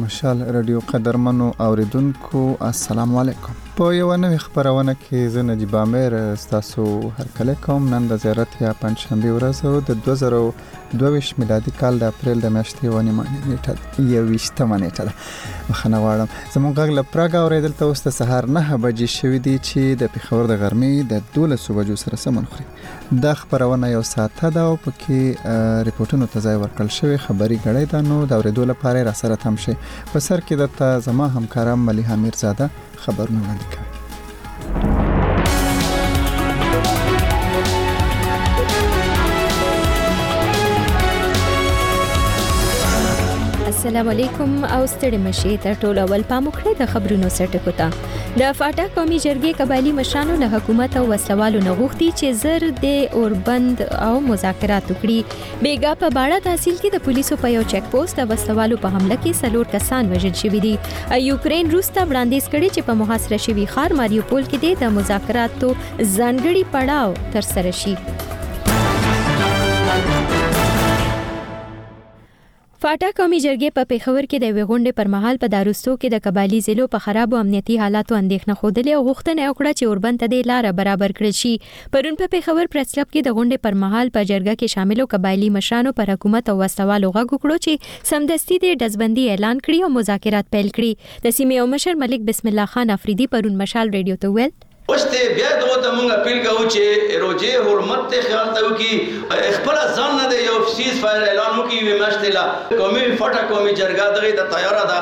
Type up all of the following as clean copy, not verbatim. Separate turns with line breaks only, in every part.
مشال رادیو قدرمنو اوریدونکو السلام علیکم. په یو نوې خبرونه کې زه نجیب عامر تاسو هرکله کوم. نن د زیارت یا پنځشنبه ورځ د 2022 میلادي کال د اپریل د میاشتې ونیمه نیټه یو ویشتمه نیټه ده. مخنه غواړم زموږ غږ له پراګ اوریدل ته اوس د سهار 9 بجې شوې دي چې د پېښور د غرمې د 12 بجو سره سمون خوري. دا خبرونه یو ساعته ده او پکې ریپورتونو ته ځای ورکړل شوی خبري غړې ده. نو د اوریدو لپاره را سره تم شي. په سر کې د زما همکارم ملیحه میرزاده خبرونه وړاندې کوي.
السلام علیکم او ستړي مشي تر ټولو ول پاموکړه د خبرونو سرټکو ته. د فاټا قومي جرګې قبایلی مشرانو له حکومت او وسلوالو نه غوښتي چې زر د اوربند او مذاکرات وکړي. بیګا په باړه تحصیل کې د پولیسو په یو چک پوسټ د وسلوالو په حمله کې 4 کسان وژل شوي دي. یوکرين روس ته وړاندیز کړي چې په محاصره شوي ښار ماریوپول کې د مذاکراتو ځانګړي پړاو تر سره شي. فاټا قومي جرګې په پېښور کې د وغونډې پر مهال په داروستو کې د قبایلی ضلعو په خراب او امنیتي حالاتو اندېښنه خوده او غوښتنه وکړه چې اوربند ته د لار برابر کړل شي. پرون په پېښور پریس کلب کې د غونډې پر مهال په جرګه کې شاملو قبایلی مشرانو پر حکومت او وسلوالو غږ وکړو چې سمدستي د ډزبندي اعلان کړي او مذاکرات پیل کړي. د سیمې او مشر ملک بسم الله خان افریدي پرون مشال ریډیو ته ویل
وسته بیا دغه مونږ اپیل کوو چې روزه حرمت ته خیال ته وکي خپل ځان نه دی یو سیز فایر اعلان وکي ومشتله قومي فاټا قومي جرګه دغه د تیار ده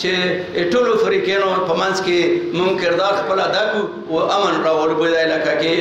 چې ټولو فریقینو په منځ کې مونږ کردار خپل ادا کو او امن راوړو په علاقې کې.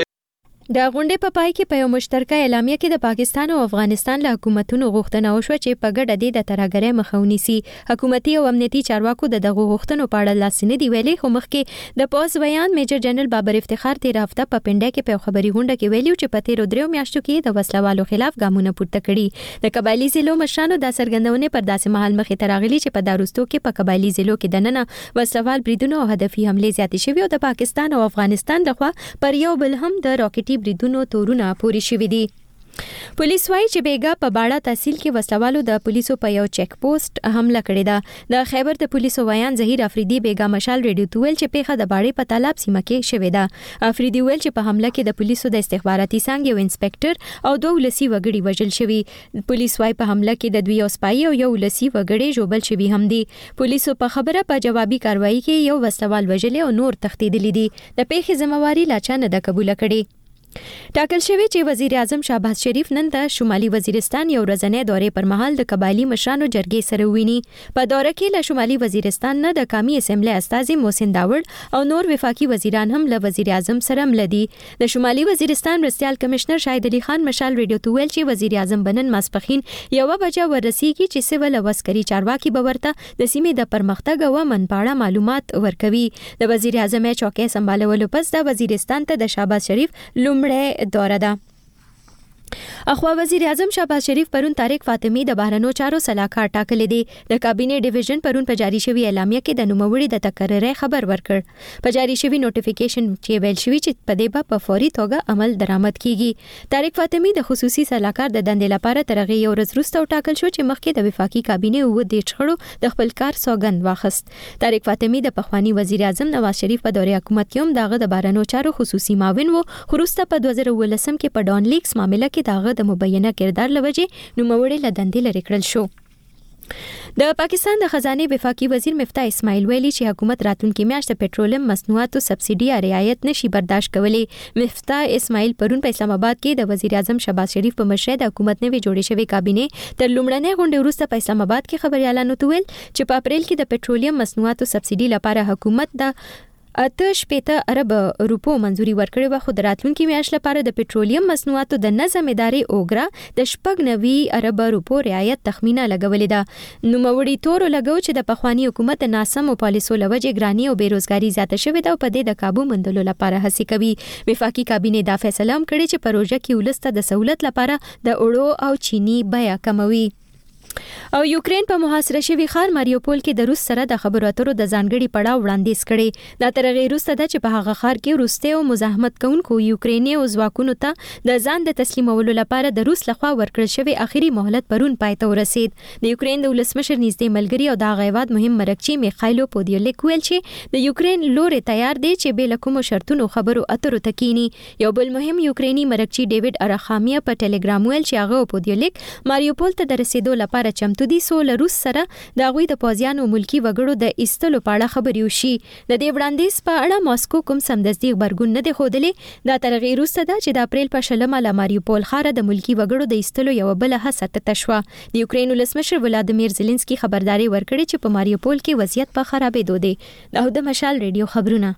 د غونډې په پای کې په یو مشترکه اعلامیه کې د پاکستان او افغانستان له حکومتونو غوښتنه وشوه چې په ګډه د ترهګرۍ مخه ونیسي. حکومتي او امنیتي چارواکو د دغه غوښتنو په اړه لاس نه دی ویلي، خو مخکې د پوز ویان میجر جنرال بابر افتخار تیر هفته په پنډه کې په خبري غونډه کې ویلي چې په تیرو 3 میاشتو کې د وسلوالو خلاف ګامونه پورته کړي. د قبایلی ضلعو مشرانو د سرګندونې پر داسې مهال مخې ته راغلي چې په داروستو کې په قبایلی ضلعو کې دننه وسلوال بریدونه او هدفي حملې زیاتې شوي او د پاکستان او افغانستان لخوا پر یو بل هم د راکټي بریدونو تورونه پوری شوي دي. پولیس وايي چې بیګا په باړه تحصیل کې وسلوالو د پولیسو په یو چک پوسټ حمله کړې ده. د خیبر د پولیسو ویان ظهیر افریدي بیګا مشال ریډیو ته ویل چې پیښه د باړې په طالب سیمه کې شوې ده. افریدي ویل چې په حمله کې د پولیسو د استخباراتي څنګ یو انسپکټر او 2 ولسی وګړي وژل شوي. پولیس وايي په حمله کې د 2 سپایي او 1 ولسی وګړي ژوبل شوي هم دي. پولیسو په خبره په جوابي کاروایی کې یو وسلوال وژل او نور تښتیدلي دي. د پیښې ذمہواری لا چا نه ده قبول کړې. ټاکل شوی چې وزیر اعظم شهباز شریف نن د شمالي وزیرستان یو ورځنی دورې پر مهال د قبایلی مشرانو جرګې سره ویني. په دوره کې له شمالي وزیرستان نه د قومي اسمبلی استازي محسن داوړ او نور وفاقي وزیران هم له وزیر اعظم سره ملدي. د شمالي وزیرستان مرستیال کمشنر شاهد علي خان مشال ریډیو ته ویل چې وزیر اعظم بنن ماسپخین 1 بجه ورسیږي چې سیول او عسکري چارواکي به ورته د سیمې د پرمختګ او امن په اړه معلومات ورکوي. د وزیر اعظم چوکۍ سمبالولو پس د وزیرستان ته د شهباز شریف لومړی دوره ده. اخوا وزیر اعظم شهباز شریف پرون طارق فاطمی د بهرنیو چارو سلاکار ټاکلې دي. د کابینه ډیویژن پرون په جاری شوی اعلامیه کې د نوموړي د تقرری خبر ورکړ. په جاری شوی نوټیفیکیشن کې ویل شوی چې په دې په فوري توګه عمل درآمد کیږي. طارق فاطمی د خصوصي سلاکار د دندې لپاره ترغه یو ورځ وروسته ټاکل شو چې مخکې د وفاقي کابینه و د چخړو د خپل کار سوګند واخست. طارق فاطمی د پخوانی وزیر اعظم نواز شریف په دوره حکومت کې هم دغه د بهرنیو چارو خصوصي معاون و. خروسته په 2019 کې په ډان لیکس معاملې کې دغه د مبینه کردار لوجه نوموړي له دندې لرې کړل شو. د پاکستان د خزانه وفاقي وزیر مفتاح اسماعیل ویلي چې حکومت راتلونکي میاشت د پټرولیم مصنوعاتو سبسیډي رعایت نشي برداشت کولی. مفتاح اسماعیل پرون په اسلام آباد کې د وزیر اعظم شهباز شریف په مشرۍ د حکومت نوې جوړې شوې کابینه تر لومړنۍ غونډې وروسته په اسلام آباد کې خبريالانو ته ویل چې په اپریل کې د پټرولیم مصنوعاتو سبسیډي لپاره حکومت د 8.8 ارب روپو منځوري ورکړې و، خو د راتلونکي میاشت لپاره د پټرولیم مصنوعاتو د نظم ادارې اوګرا د 90 ارب روپو رعایت تخمینه لګولې ده. نوموړي تور لګو چې د پخوانی حکومت ناسمو پالیسو لوجه ګرانی او بیروزګاری زیاته شوې ده او په دې د काबू مندلو لپاره هڅې کوي. وفاقي کابینه دا فیصله هم کړې چې پروژه کې ولسته د سہولت لپاره د اوړو او چینی بیه کموي. او یوکرين په محاصره شوی ښار ماریوپول کې د روس سره د خبرو اترو د ځانګړي پړاو وړاندیز کړي. دا تر هغه وروسته ده چې په هغه ښار کې وروسته او مزاحمت کوونکو یوکریني او ځواکونو ته د ځان د تسلیمولو لپاره د روس لخوا ورکړل شوی اخیری مهلت پرون پای ته ورسید. د یوکرين د ولسمشر نږدې ملګری او د غیواد مهم مرکچی میخایلو پودیولیک ویل چې د یوکرين لوري تیار دی چې بل کوم شرطونو خبرو اترو تکینی. یو بل مهم یوکرینی مرکچی ډیوډ اراخامیا په ټلګرام ویل چې هغه پودیولیک ماریوپول ته د رسیدو لپاره چمتو دي سو له روس سره د غوي د پوځیانو ملکی وګړو د ایستلو په اړه خبري وشي. د دې وړاندیز په اړه ماسکو کوم سمدستي خبرګون نه دی خوده. دا تر غیر روس ده چې د اپریل په شلمه له ماریوپول ښار د ملکی وګړو د ایستلو یو بل هڅه تشوه. د یوکرين ولسمشر ولادیمیر زيلنسکي خبرداري ورکړي چې په ماریوپول کې وضعیت په خرابېدو دی. د مشال ریډیو خبرونه.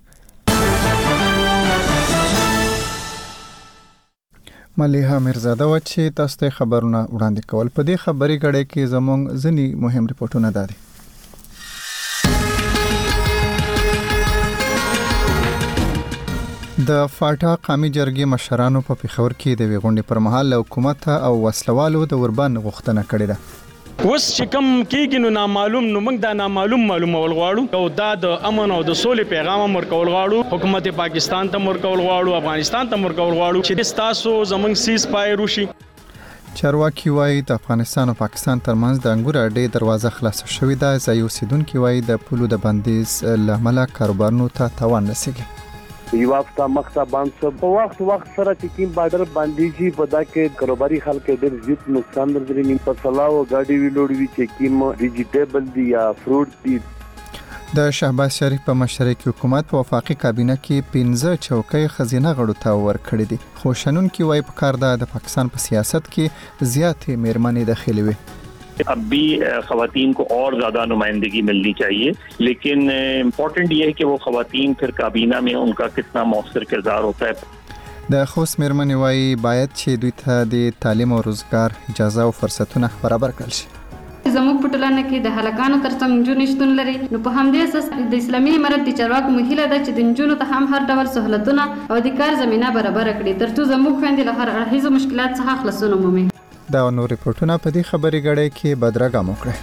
مليحه میرزاده و چې تاسو ته خبرونه وړاندې کول. په دې خبري غړې کې زموږ ځنی مهم ریپورتونه دادي. د فاټا قومي جرګې مشرانو په پیښور کې د ویغونډې پر مهال حکومت او وسلوالو د وربان غوښتنه کړې ده.
اوس چې کوم کېږي نو نامعلوم نو موږ دا معلومول غواړو او دا د امن او د سولې پیغام ورکول غواړو. حکومت پاکستان ته ورکول غواړو، افغانستان ته ورکول غواړو چې تاسو زمونږ سیز فایر وشي.
چارواکي وایي د افغانستان او پاکستان ترمنځ د انګور اډې دروازه خلاصه شوې ده. ځایي اوسیدونکي وایي د پولو د بندیز لامل کاروبارونو ته تاوان رسیږي.
یو هفته مخته باندې په وخت سره چې کوم بارډر باندې شي په دا کې کاروباري خلک ډېر زیات نقصان درلودي. په سلاو غاډي ویلوړوي چې کوم ډیجیټیبل دی یا فروټ دی.
د شهباز شریف په مشرۍ کې حکومت په وفاقي کابینه کې 15 چوکۍ خزینه غړو ته ورکړې دي. خو شنونکي وایي په کار د پاکستان په سیاست کې زیاتې میرمنې داخلي وي.
अब भी ख़वातीन को और ज़्यादा नुमाइंदगी मिलनी चाहिए, लेकिन इम्पोर्टेंट ये है कि वो ख़वातीन फिर काबीना में उनका कितना मौसर किरदार होता है.
د خوست میرمنې وایي باید چې دوی ته د تعلیم او روزګار اجازه او فرصتونه برابر کړل شي.
زموږ په ټولنه کې د هلکانو ترڅنګ نجونې شتون لري. نو په همدې اساس د اسلامي امارت د چارواکو مهیله ده چې د نجونو ته هم هر ډول سہولتونه او د کار زمينه برابر کړي ترڅو زموږ خويندې له هر اړخیزو مشکلات څخه خلاصون ومومي.
دا نور ریپورتونه په دې خبري غړې کې بدرګه وکړه.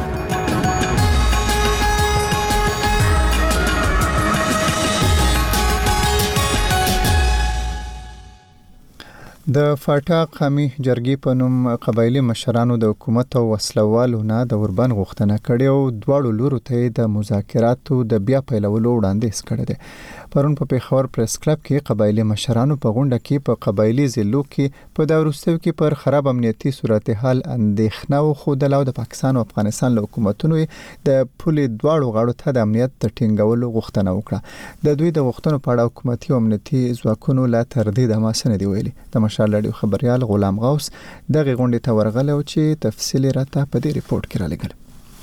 د فاټا قومي جرګې په نوم قبایلی مشرانو د حکومت او وسلوالو نه د وربان غوښتنه کړې او دواړو لورو ته د مذاکراتو د بیا پیلولو وړاندیز کړی دی. پرون په پیښور پریس کلب کې قبایلی مشرانو په غونډه کې په قبایلی ضلعو کې په دا وروستیو کې پر خراب امنیتي صورتحال اندېښنه وښودله او د پاکستان او افغانستان له حکومتونو د پولې دواړو غاړو ته د امنیت د ټینګولو غوښتنه وکړه. د دوی د غوښتنو په اړه حکومتي او امنیتي ځواکونو لا تر دې دمه څه نه دي ویلي. د مشال رادیو خبريال غلام غوث دغه غونډې ته ورغلی او چې تفصیلی راته په دې ریپورت کې را لګل.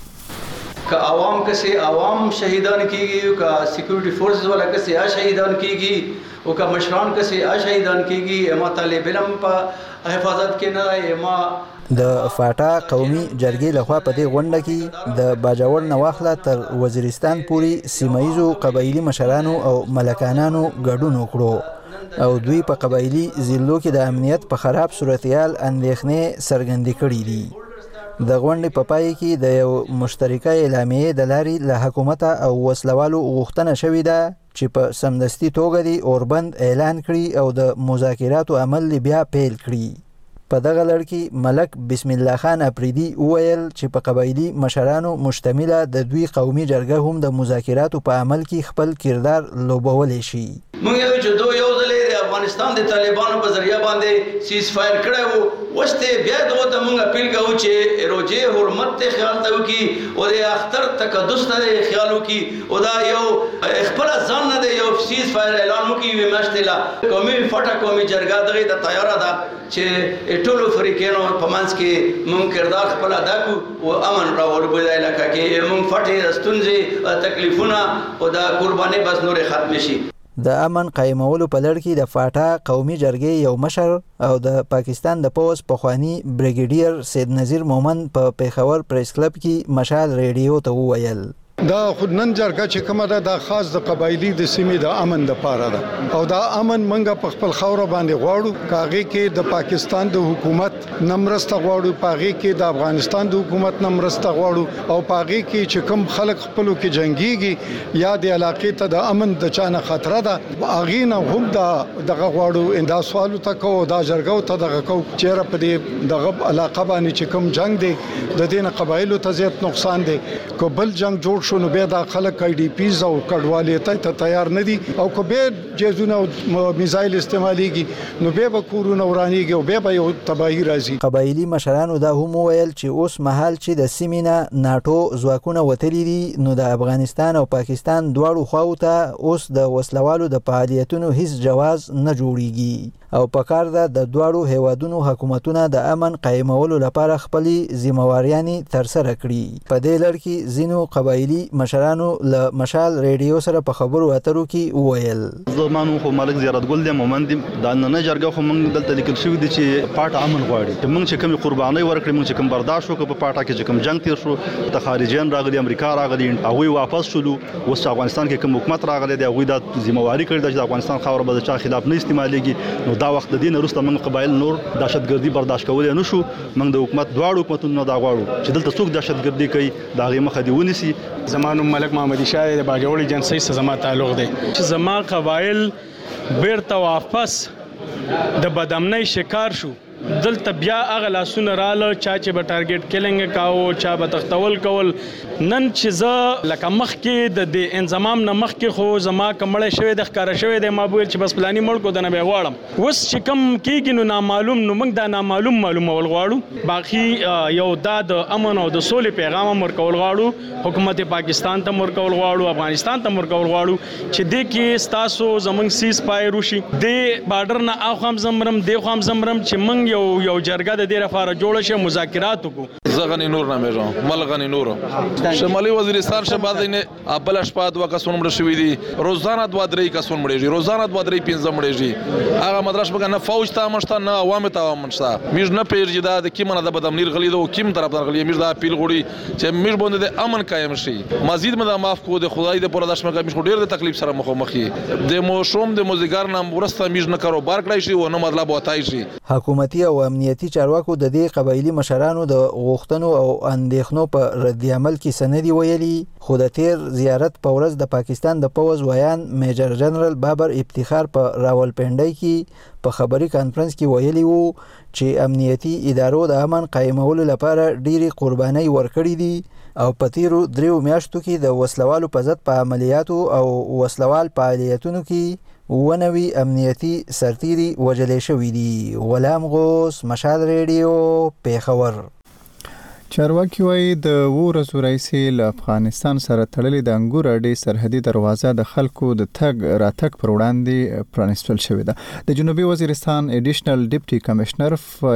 که عوام کسی عوام شهیدان کیږي، که سکیورټي فورسز والا کسی شهیدان کیږي او که مشران کسی شهیدان کیږي، اما طالب علم په حفاظت کې نه اما
د فاټا قومي جرګې لخوا په دې غونډه کې د باجوړ نواخله تر وزیرستان پورې سیمایزو قبایلی مشرانو او ملکانانو ګډون وکړو او دوی په قبایلی ضلعو کې د امنیت په خراب صورتحال اندېښنې څرګندې کړې دي. د غونډې په پای کې د یو مشترکه اعلامیې د لارې له حکومت او وسلوالو غوښتنه شوې ده چې په سمدستي توګه دې اوربند اعلان کړي او د مذاکراتو عمل بیا پیل کړي. په دغه لړ کې ملک بسم الله خان اپریدي وویل چې په قبایلی مشرانو مشتمله د دوی قومي جرګه هم د مذاکراتو په عمل کې خپل کردار لوبولی شي.
موږ یو چې دوی یو ځل د افغانستان د طالبانو په ذریعہ باندې سیز فایر کړی وو، وسته بیا دغه ته موږ اپیل کوو چې روزه حرمت ته خیال ته وکي او د اختر تقدس ته خیال وکي او دا یو خپل ځان نه دی یو سیز فایر اعلان وکي ومشتله قومي فټه قومي جرګه دغه ته تیار ده چې ټولو فریقینو په منځ کې مونږ کردار خپل ادا کوو او امن راوړو په علاقه کې مونږ فټې ستونزې تکلیفونه او د قرباني بس نور ختم شي.
د امن قائمولو په لړ کې د فاټا قومي جرګې یو مشر او د پاکستان د پوز پخوانی بریګیډیر سید نذیر مومن په پیښور پریس کلب کې مشال ریډیو ته وویل
دا خودنن جرګه چې کومه ده دا خاص د قبایلی د سیمې د امن لپاره ده او دا امن منګه په خپل خاور باندې غواړو کاغه کې د پاکستان د حکومت نمرسته غواړو پاغه کې د افغانستان د حکومت نمرسته غواړو او پاغه کې چې کوم خلک خپلو کې جنگيږي یا د علاقې ته د امن د چانه خطر ده اغه نه هم دغه غواړو اندا سوال تکو دا جرګو ته دغه کو چیرې په دې دغه علاقه باندې چې کوم جنگ دی د دین قبایلو ته زیات نقصان دی کو بل جنگ جوړ شو نو به دا خلک آی ډی پیز او کډوالۍ ته تیار نه دي او کو به جزونه میزایل استعماليږي نو به کورونه ورانيږي او به یو تباہی راځي.
قبایلی مشرانو دا هم ویل چې اوس مهال چې د سیمینه ناتو ځواکونه وتلي دي نو د افغانستان او پاکستان دواړو خواو ته اوس د وسلوالو د فعالیتونو هیڅ جواز نه جوړیږي او پکار ده د دواړو هیوادونو حکومتونه د امن قائمولو لپاره خپل ذمہواریانې تر سره کړي. په دې لړ کې ځینو قبایلی مشرانو له مشال ریډیو سره په خبرو اترو کې وویل
زمانو خو مالک زیارت ګل د مومند د نن جرګه خو موږ دلته لیکل شوی دي چې پاټ امن غواړي چې موږ چې کوم قرباني ورکړي موږ چې کوم برداشت وکړو په پاټه کې چې کوم جنگ تیر شو د خارجيان راغلي امریکا راغلي هغه واپس شولو اوس افغانستان کې کوم حکومت راغلي دی هغه د ذمہواری کړی د افغانستان خاور به د چا خلاف نه استعمالېږي نو دا وخت د دین وروسته موږ قبایل نور دهشتګردي برداشت کولای نه شو موږ د حکومت دواړو حکومتونو دا غواړو چې دلته څوک دهشتګردي کوي دا غي مخه دی ونیسي.
زمانو ملک محمد شاه د باجوړي جنسي سره زما تعلق دی چې زما قبایل بیرته واپس د بدامنۍ شکار شو دلته بیا هغه لاسونه رااله چا چې به ټارګټ کیلنګ کاوه چا به تختول کول نن چې زه لکه مخکې د انضمام نه مخکې خو زما کمړې شوی د ښکارا شوی د مابویل چې بس پلاني مړ کو د نه غواړم اوس چې کم کېږي نو نامعلوم نو موږ دا نامعلوم معلومول غواړو باقي یو دا د امن او د سولې پیغام ورکول غواړو حکومت پاکستان ته ورکول غواړو افغانستان ته ورکول غواړو چې د کې ستاسو زمنګ سیس پای روشي د بارډر نه اخوام زمرم د خوام زمرم چې موږ یو جرګه د دې لپاره جوړ شي مذاکرات وکړو.
زغنی نور نامه جام ملغنی نور شمالي وزیرستان شباز نه ابل شپه دوا کسون مړ شوی دي روزانه دوا درې کسون مړيږي روزانه دوا درې پنځه مړيږي هغه مدرسه بګه نه فوج ته مشته نه عوام ته مشته میژ نه پیرجی دا د کیمنه د بدامنیر غلی دو کیم طرف غلی میژ دا پیل غوړي چې میژ باندې د امن قائم شي مزید مده معاف کو د خدای د پوره دشمه میژ ډیر د تکلیف سره مخامخي د موشوم د موزګار نام ورسته میژ نه کارو بار کړی شي او نه مطلب وتای شي.
حکومتي او امنیتي چارواکو د دې قبایلی مشرانو د غوښتنو او اندېښنو په رد عمل کې سندي ویلي خو د تیر زیارت په ورځ د پاکستان د پوز ویان میجر جنرال بابر افتخار په راولپنډۍ کې په خبري کانفرنس کې ویلي وو چې امنیتي ادارو د امن قائمولو لپاره ډېری قرباني ورکړې دي او په تیرو 3 میاشتو کې د وسلوالو په ضد په عملیاتو او وسلوال فعالیتونو کې ونوي امنیتي سرتیري وجلې شوې دي. غلام غوث مشال ریډیو پیښور.
چارواکي وایي د ورځو رئیسي له افغانستان سره تړلې د انګور اډې سرحدي دروازه د خلکو د تګ راتګ پر وړاندې پرانیستل شوې ده. د جنوبي وزیرستان اډیشنل ډیپټي کمشنر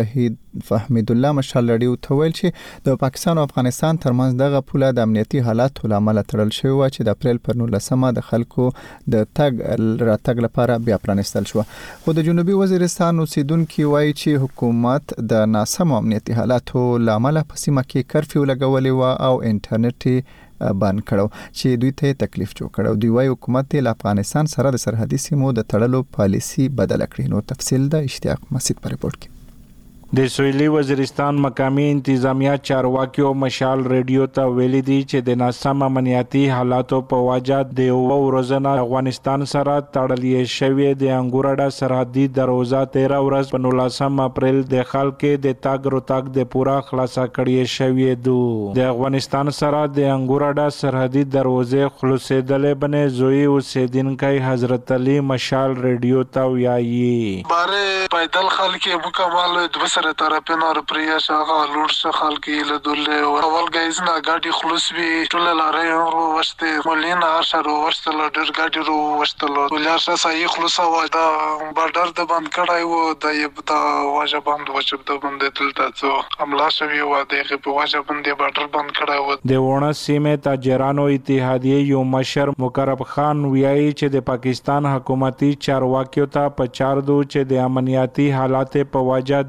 فهمید الله مشال رډیو ته ویل چې د پاکستان او افغانستان ترمنځ دغه پوله د امنیتي حالاتو لامل تړل شوی و چې د اپریل پر 19 د خلکو د تګ راتګ لپاره بیا پرانیستل شو. خو د جنوبي وزیرستان اوسیدونکو وایي چې حکومت د ناسم امنیتي حالاتو لامل په سیمه کې کرفیو لګولې و او انټرنیټ بند کړو چې دوی ته تکلیف جوړ کړو. دوی وايي حکومت له افغانستان سره د سرحدي سیمو د تړلو پالیسی بدل کړي. نو تفصیل د اشتیاق مسجد په ریپورت کې
د سویلي وزیرستان مقامی انتظامیه چارواکیو مشال ریډیو ته ویلي دي چې د ناسم امنیتي حالاتو په وجه د ورځنه افغانستان سره تړلې شوی د انګورډا سرحدي دروازه 13 ورځ په 19 اپریل د خلکو د تاګ راتګ د پورا خلاصه کړی شوی دو. د افغانستان سره د انګورډا سرحدي دروازه خلاصېدلې بنې زوی اوسیدونکو حضرت علي مشال ریډیو ته وایي
باره پیدل خلک مکمل د سره طرفنا رپریا شاغه لوړ څه خلک له دله اول غیزنا گاډي خلص وی ټول لارې ورو وشته مولین ارشرو وشتل ډر گاډي ورو وشتل ولر څه صحیح خلص وا دا بارډر د بند کړای وو د یبدا واجب بند وچب د بند تلته څو عملا شوی و دغه په واجب بند بارډر بند کړای وو.
د ونه سیمه تاجرانو اتحادیه یو مشر مقرب خان ویایي چې د پاکستان حکومتي چارواکیو ته په چاردو چې د امنیتي حالات په وجه د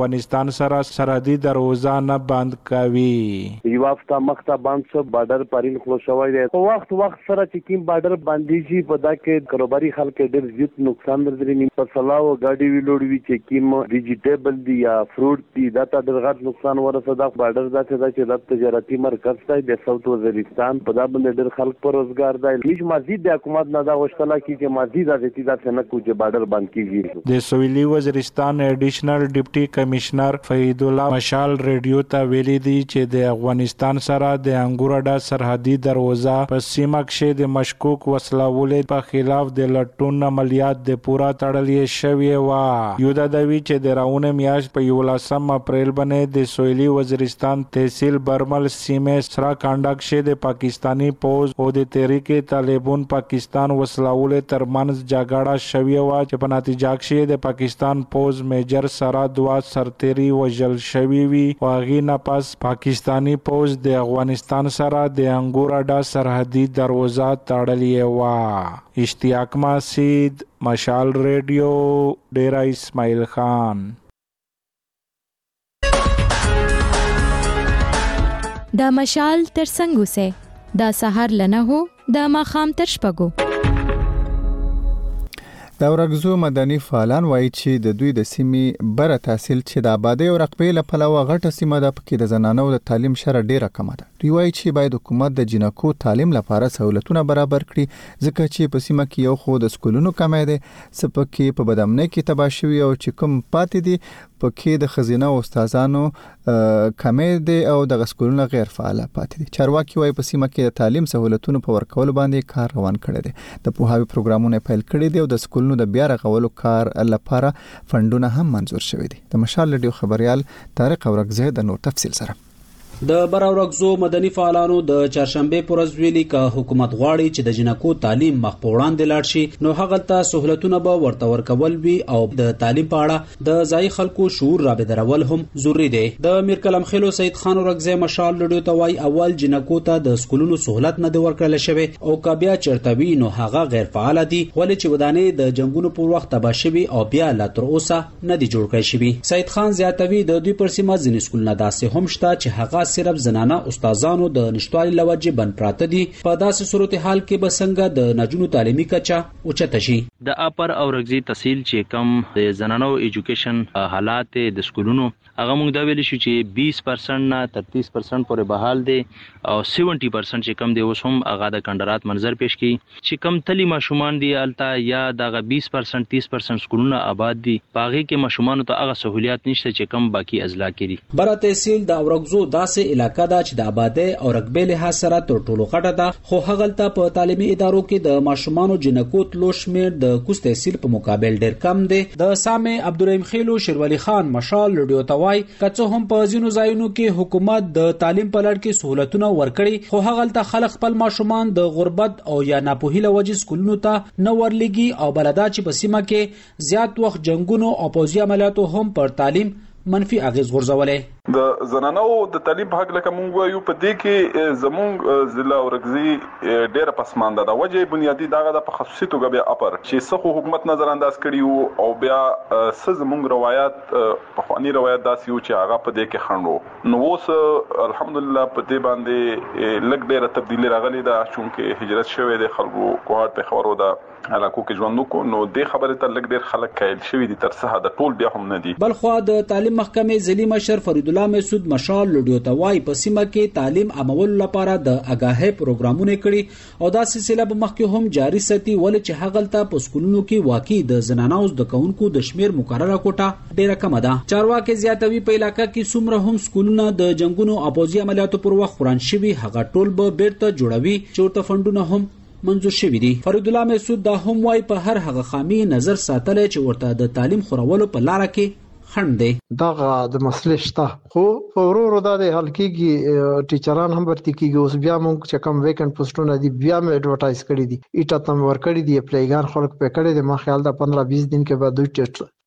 افغانستان سره سرحدي دروازه نه بند کوي.
یو هفته مخته باندې سب بارډر پرین خلاص شوی دی. په وخت سره چې کوم بارډر باندې شي په دا کې کاروباري خلک ډېر زیات نقصان درلودي. په سلاو غاډي ویلوړ وی چې کوم ډیجیټیبل دی یا فروټ دی دا ته ډېر غټ نقصان ورسېد. بارډر دا چې د تجارتي مرکز دی د ساوث وزیرستان په دا باندې ډېر خلک پر روزګار دی. هیڅ مزید د حکومت نه دا غوښتنه کوي چې مزید ازتی دا څنګه کوي بارډر بند کیږي.
د سویلي وزیرستان ایډیشنل ډیپټي کمشنر فید الله مشال ریډیو ته ویلي دی چې د افغانستان سره د انګورډا سرحدي دروازه په سیمه کې د مشکوک وسلهولې په خلاف د لټون عملیات د پورا تړلې شوی و. یو د دوی چې د راونه میاشت په 11 اپریل باندې د سویلي وزیرستان تحصیل برمل سیمه سرا کانډا کې د پاکستانی پوز او د تحریک طالبان پاکستان وسلهولې ترمنځ جګړه شوی و چې په نتیجه کې د پاکستان پوز میجر سره 2 سرتیري وژل شوی وي. واغې نه پس پاکستانی پوز د افغانستان سره د انګورډا سرحدي دروازه تړلې و. اشتیاق مسعود، مشال ریډیو، ډیرا اسماعیل خان.
دا مشال تر څنګه سه دا سحر لنه هو دا ماخام تر شپګو.
د ورغزو مدني فعالان وایي چې د دوی د سیمې بره تحصیل چې د آبادی او رقبې له پلوه غټه سیمه ده پکې د زنانو د تعلیم شره ډیره کمه ده. دوی وایي چې باید حکومت د جنکو تعلیم لپاره سہولتونه برابر کړي ځکه چې په سیمه کې یو خو د سکولونو کمی دی سپکې په بدامنۍ کې تباه شوي او چې کوم پاتې دي پکې د خزینه او استادانو کمی دی او د سکولونو غیر فعال پاتې دي. چارواکي وایي په سیمه کې د تعلیم سہولتونو په ورکول باندې کار روان کړی دی. د پوهاوي پروګرامونه پیل کړي دي او د سکولونو د بیا رغولو کار لپاره فندونه هم منظور شوي دي. د مشال ریډیو خبريال طارق اورغزی د نور تفصیل سره.
د براورغزو مدني فعالانو د چهارشنبه پر ورځ ویلي ک حکومت غواړي چې د جنکو تعلیم مخ په وړاندې لاړ شي نو هغه ته سہولتونه به ورته ورکول وي او د تعلیم په اړه د ځای خلکو شعور را بدرول هم ضروری دی. د میر کلم خیلو سید خان اورغزی مشال ریډیو ته وای اول جنکو ته د سکولونو سہولت نه دی ورکړل شوی او ک بیا چرتوی نو هغه غیر فعال دي ولې چې ودانې د جنگونو پر وخت تباه شوی او بیا لا تر اوسه نه دی جوړ کړی شوی. سید خان زیاتوی د دوی پر سیمه ځینې سکولونه داسې هم شته چې هغه صرف زنانه استادانو د نشټوالي لوجه بن پراته دي. په داسې صورتحال کې به څنګه د نجونو تعلیمي کچه اوچته شي.
د اپر اورغزي تحصیل چې کم د زنانو ایجوکیشن حالات د سکولونو هغه موږ دا ویل شو چې 20% نه تر 30% پورې بحال دي او 70% چې کم دی اوس هم هغه د کندرات منظر پیش کی چې کم تلی ماشومان دي التا یا دغه 20% 30% سکولونه آباد دي باغی کې ماشومان ته هغه سہولیات نشته چې کم باقی اضلاع کړي.
بره تحصیل د اورغزو داسې علاقہ دا چې د آبادی او رقبې له سره تر ټولو غټه ده خو هغه ته په تعلیمي ادارو کې د ماشومانو جنکو تلو شمیر د کوز تحصیل په مقابل ډیر کم دی. د سامع عبدالرحیم خیلو شیرولی خان مشال ریډیو ته وای کڅو هم په ځینو ځایونو کې حکومت د تعلیم په لړ کې سہولتونه ورکړي خو هغه ته خلک خپل ماشومان د غربت او یا ناپوهی له وجې سکولونو ته نه ورلګي او بلدا چې په سیمه کې زیات وخت جنگونو او پوځي عملیاتو هم پر تعلیم منفي اغیز غورځولې.
د زنانو د تعلیم په حق لکه مونږ وایو په دې کې زمونږ ضلع اورغزي ډېر پسمانده ده. وجه بنیادی دغه د خصوصي توګه بیا اپر چې څخه حکومت نظر انداز کړي او بیا زمونږ روایت په خواني روایت داسې یو چې هغه په دې کې خنډو نو اوس الحمدلله په دې باندې لږ ډېر تبدیلی راغلی ده چې هجرت شوه د خلکو کوهات په خبرو ده علاقو کې ژوند وکړو نو د خبره ته لږ ډېر خلک کایل شوی دي تر څه د ټول بیا هم نه دي.
بل خو د تعلیم محکمې ځلی مشر فرید الله مسعود مشال ریډیو ته وای په سیمه کې تعلیم عمول لپاره د اگاهی پروګرامونه کړي او دا سلسله به مخکې هم جاری ساتي ولې چې هغه ته په سکولونو کې واقعي د زنانو د کونکو د شمیر مقرره کوټه ډیره کم ده. چارواکي زیاتوي په علاقې کې څومره هم سکولونه د جنگونو او پوځي عملیاتو پر وخت قران شوی هغه ټول به بیرته جوړوي چې ورته فندونه هم منظور شوی دي. فرید الله مسعود دا هم وای په هر هغه خامي نظر ساتل چې ورته د تعلیم خورولو په لار کې خند دی.
دغه د مسلې شته خو ورورو د حل کېږي ټیچران هم ورته کېږي. اوس بیا موږ چې کوم ویکنت پوسټونه دي بیا مې اډورټایز کړی دي ایټه تم ور کړی دي اپلایګان خلک په کړی دي. ما خیال دا 15-20 دن کې بعد دوی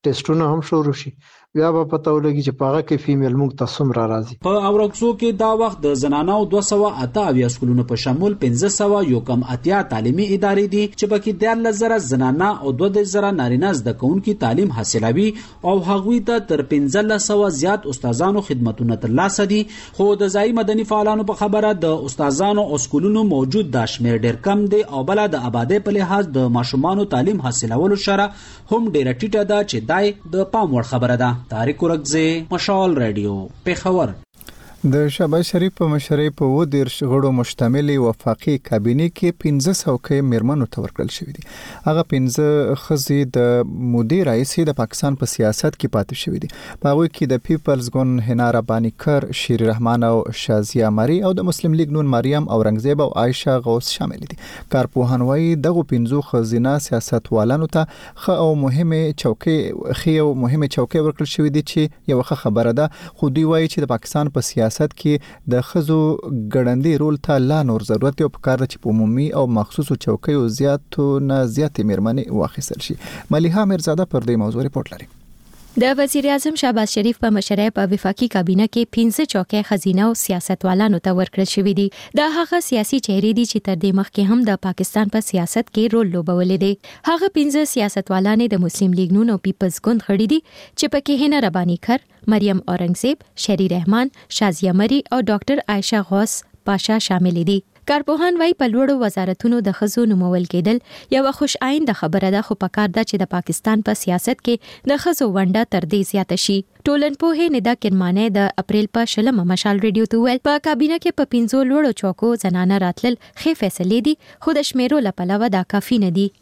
ټیسټونه هم شروع شي بیا به پته ولګي چې پاغه کې فیمیل موږ ته څومره راځي.
په اورکسو کې دا وخت د زنانو 208 سکولونو په شمول 1580 تعلیمي ادارې دي چې پکې 13000 زنانه او 2000 نارینه زده کوونکي تعلیم حاصلوي او هغوی ته تر 1500 زیات استادانو خدمتونه ترلاسه دي. خو د ځای مدني فعالانو په خبره د استادانو او سکولونو موجود د شمیر ډیر کم دی او بل د آبادی په لحاظ د ماشومانو تعلیم حاصلولو شره هم ډیره ټیټه ده چې دای د پام وړ خبره ده. طارق ورکزی، مشال رادیو، پیښور.
د شهباز شریف په مشرۍ په 10 غړو مشتمل وفاقي کابینه کې 1500 کې میرمنو ته ورکړل شوې دي. هغه 15 خزي د مودي رئیس د پاکستان په سیاست کې پاتې شوې دي. په هغه کې د پیپلز ګوند حنا ربانی کر، شیر رحمان او شازیه مری او د مسلم لیگ نون مریم اورنګزیب او عائشه غوث شامل دي. کارپوهان وايي دغه 15 خزینه سیاستوالانو ته خو او مهمه چوکۍ ورکړل شوې دي چې یو ښه خبره ده. خو دوی وايي چې د پاکستان په سیاست کې د خزو ګړندې رول ته لا نور ضرورت او پکار چې په عمومي او مخصوصو چوکیو زیاتې میرمنې واخیستل شي. ملیحه میرزاده پر دې موضوع ریپورت لري.
د وزیر اعظم شهباز شریف په مشرۍ په وفاقي کابینه کې 15 چوکۍ خزینه او سیاستوالانو ته ورکړل شوې دي. دا هغه سیاسي چهرې دي چې تر دې مخکې هم د پاکستان په سیاست کې رول لوبولې دي. هغه 15 سیاستوالانې د مسلم لیگ نون او پیپلز ګوند غړي دي چې پکې حنا ربانی کر، مریم اورنګزیب، شری رحمان، شازیه مری او ډاکټر عائشه غوث پاشا شامل دي. کارپوهان وايي په لوړو وزارتونو د خزو نومول کېدل یو خوش آینده خبره ده، خو پکار ده چې د پاکستان په سیاست کې د خزو ونډه تر دې زیاته شي. ټولنپوه ندا کرمانه د اپریل په 16 مشال ریډیو ته ویل په کابینه کې په 15 لوړو چوکو زنانه راتلل خې فیصلې دي، خو د شمیرو لپاره دا کافي نه دي.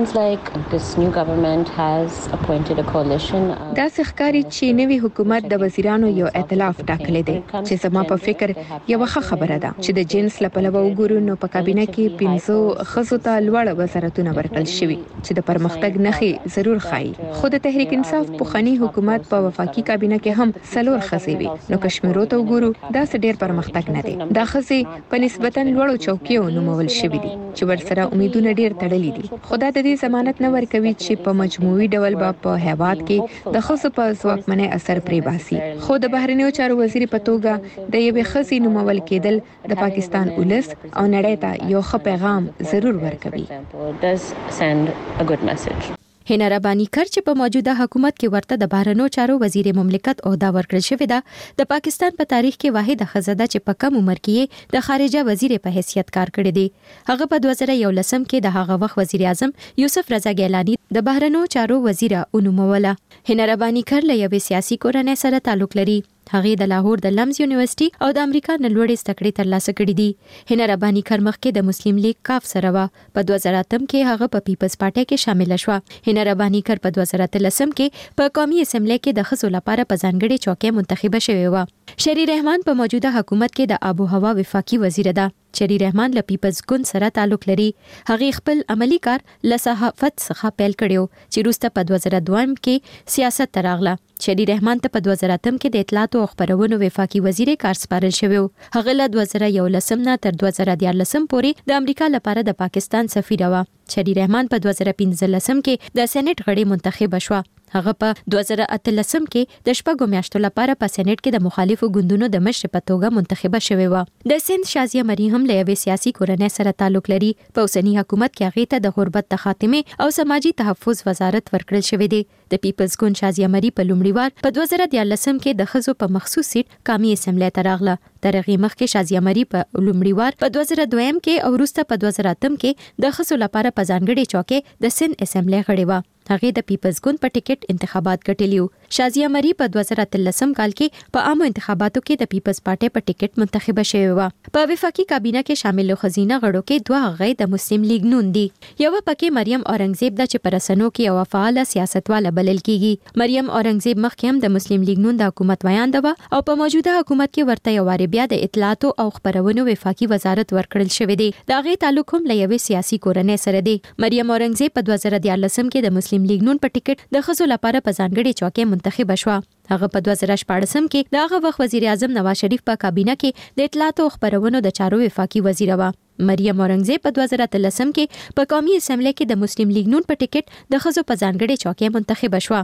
دا ښکاری چې نوی حکومت د وزیرانو یو ائتلاف ټاکلی دی چې زما په فکر یو ښه خبره ده چې د جنس لپاره وګورو نو په کابینه کې 15 خزو ته لوړ وزارتونه ورکړل شوي چې د پرمختګ نښې ضرور ښایي. خو د تحریک انصاف پخوانی حکومت په وفاقي کابینه کې هم سلور خزي وي، نو کشمیرو ته وګورو دا ډېر پرمختګ نه دی. دا خزي په نسبتا لوړو چوکیو نومول شوي دي چې ورسره امیدونه ډېر تړلي دي. خو دا د دې ضمانت نه ورکوي چې په مجموعي ډول په هیواد کې د خزو په ځواکمنۍ اثر پرې باسي. خو د بهرنیو چارو وزیر په توګه د یوې خزي نومول کېدل د پاکستان ولس او نړۍ ته یو ښه پیغام ضرور ورکوي.
حنا ربانی کر چې په موجوده حکومت کې ورته د بهرنیو چارو وزیر مملکت عہده ورکړل شوې ده، د پاکستان په تاریخ کې واحد ښځه ده چې په کم عمر کې د خارجه وزیر په حیثیت کار کړی دی. هغه په 2011 کې د هغه وخت وزیر اعظم یوسف رضا ګیلانی د بهرنیو چارو وزیر ونوموله. حنا ربانی کر له یوې سیاسي کورنۍ سره تعلق لري. هغه د لاهور د لمز یونیورسيټي او د امریکا نه لوړې زده کړې ترلاسه کړې دي. حنا ربانی کر مخکې د مسلم لیگ کاف سره و. په 2008 کې هغه په پیپلز پارټي کې شامل شوه. حنا ربانی کر په 2013 کې په قومي اسمبلی کې د خزو لپاره په ځانګړي چوکۍ منتخبه شوې و. شری رحمان په موجوده حکومت کې د آب و هوا وفاقي وزیر ده. شری رحمان له پیپلز ګوند سره تعلق لري. هغه خپل عملی کار له صحافت څخه پیل کړو چې وروسته په 2002 کې سیاست ته راغله. شری رحمان ته په 2008 کې د اطلاعات او خبرونو وفاقي وزیر کار سپارل شوی. هغه له 2011 نه تر 2014 پورې د امریکا لپاره د پاکستان سفیر و. شری رحمان په 2015 کې د سېنات غړي منتخب شو. هغه په 2018 کې د شپږو میاشتو لپاره په سېنات کې د مخالفو ګوندونو د مشر په توګه منتخب شوی و. د سند شازیه مری هم له یوې سیاسي کورنۍ سره تعلق لري. په اوسنی حکومت کې هغه ته د غربت د خاتمه او سماجی تحفظ وزارت ورکړل شوی دی. د پیپلز ګوند شازیه مری په لومړي وار په 2014 کې د خزو په مخصوص سیټ قومي اسمبلی ته راغله. ترغه مخکې شازیه مری په لومړي وار په 2002 کې او وروسته په 2008 کې د خزو لپاره په ځانګړي چوکۍ د سند اسمبلی غړي و. هغه د پیپلز ګوند په ټیکټ انتخابات ګټلیو. شازیه مری په 2013 کال کې په عامو انتخاباتو کې د پیپلز پارټي په ټیکټ منتخبه شوې و. په وفاقي کابینه کې شامل خزینه غړو کې دوه هغه د مسلم لیگ نون دي. یو پکې مریم اورنګزیب د چې پرسنو کې یو فعال سیاستواله بلل کیږي. مریم اورنګزیب مخکې هم د مسلم لیگ نون د حکومت ویاند و او په موجوده حکومت کې ورته یو واری بیا د اطلاعات او خبرونو وفاقي وزارت ورکړل شوی دی. دا غي تعلق هم له یوې سیاسي کورنۍ سره دی. مریم اورنګزیب په 2014 کې د مسلم لیگ نون په ټیکټ د خزو لپاره په ځانګړي چوکۍ منتخب شوه. هغه په 2014 کې د هغه وخت وزیر اعظم نواز شریف په کابینه کې د اطلاعات او خبرونو د چارو وفاقي وزیر و. مریم اورنګزیب په 2013 کې په قومي اسمبلی کې د مسلم لیگ نون په ټیکټ د خزو په ځانګړي چوکۍ منتخب شوه.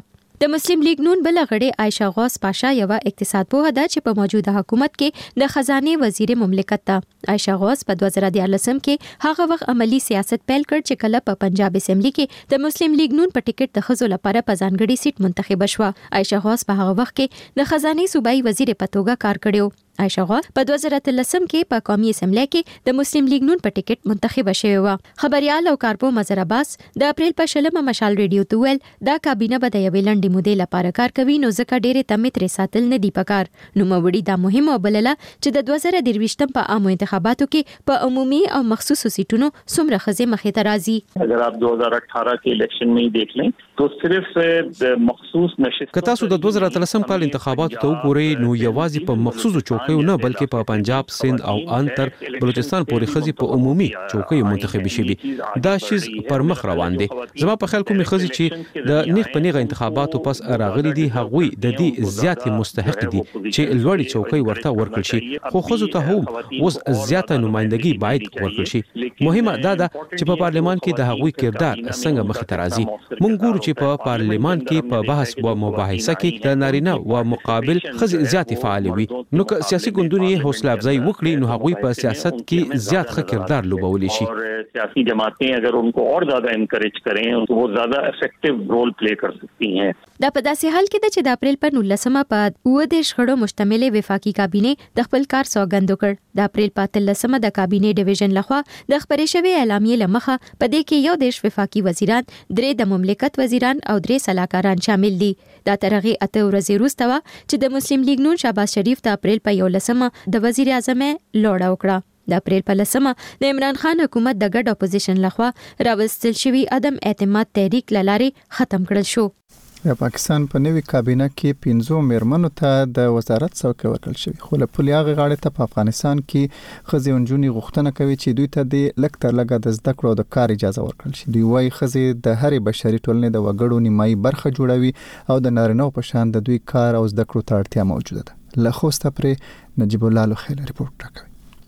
د مسلم لیگ نون بل غړي عائشہ غوث پاشا یو اقتصاد پوهه ده چې په موجوده حکومت کې د خزانه وزیر مملکت ده. عائشہ غوث په 2013 کې هغه وخت عملی سیاست پیل کړ چې کله په پنجاب اسمبلی کې د مسلم لیگ نون په ټیکټ د خزو لپاره په ځانګړي سیټ منتخب شوه. عائشہ غوث په هغه وخت کې د خزانه صوبایي وزیر په توګه کار کړو. عائشہ غوث په 2013 کې په قومي اسمبلی کې د مسلم لیگ نون په ټیکټ منتخب شوی و. خبريال او کارپو مظهر عباس د اپریل په 16 مشال ریډیو ته ویل دا کابینه به د یوې لنډې مودې لپاره کار کوي نو ځکه ډېرې تمې ترې ساتل نه دی پکار. نو موړي دا مهمه وبلله چې د 2023 په عامو انتخاباتو کې په عمومي او مخصوصو سیټونو څومره خزې مخې ته راځي.
اگر आप 2018 के इलेक्शन में ही देख लें तो सिर्फ मखसूस नशिस्त
که تاسو د 2013 کال انتخاباتو ته وګورئ نو یوازې په مخصوصو چوکیو نه بلکې په پنجاب، سند او انتر بلوچستان پورې خزي په عمومي چوکیو منتخب شوي. دا شیز پر مخ روان دي. زما په خیال کومې خزي چې د نیغ په نیغه انتخاباتو پس راغلي دي هغوی د دې زیاتې مستحق دي چې لوړی چوکۍ ورته ورکړل شي. خو خزو ته هم اوس زیاته نمائندګي باید ورکړل شي. مهمه دا ده چې په پارلمان کې د هغوی کردار څنګه مخ ته راځي. مونږ ګورو چې په پارلمان کې په بحث او مباحثه کې د نارینه او مقابل خزي زیاتې فعال وي. نو که سیاسي ګوندونه حوصله افزایی وکړي نو هغوی په سیاست کې زیات ښه کردار لوبولی شي.
سیاسی جماعتیں اگر उनको और ज्यादा encourage करें तो वो ज्यादा effective role play कर सकती हैं.
دا په داسې حال کې د اپریل په 19 په 19 غړو مشتمل وفاقي کابینه د خپل کار سوګند وکړ. د اپریل په 13 د کابینه ډیویژن لخوا د خبرې شوی اعلامیه لمخه په دې کې یو دیش وفاقي وزیران، 3 د مملکت وزیران او 3 صلاحکاران شامل دي. دا ترغه اته ورځې وروسته چې د مسلم لیگ نون شهباز شریف د اپریل په 11 د وزیر اعظم لوړه وکړه. د اپریل په 10 د عمران خان حکومت د ګډ اپوزیشن لخوا راوستل شوی عدم اعتماد تحریک لارې ختم کړل شو.
د پاکستان په نوې کابینه کې 15 میرمنو ته د وزارت څوکۍ ورکړل شوی. خو له پولي هغه غاړې ته په افغانستان کې ښځې او نجونې غوښتنه کوي چې دوی ته د لږ تر لږه د زده کړو او د کار اجازه ورکړل شي. دوی وايي ښځې د هرې بشري ټولنې د وګړو نیمایي برخه جوړوي او د نارینه‌و په شان د دوی کار او زده کړو ته اړتیا موجوده ده. له خوسته پرې نجیب الله لوخیل ریپورت راکوي.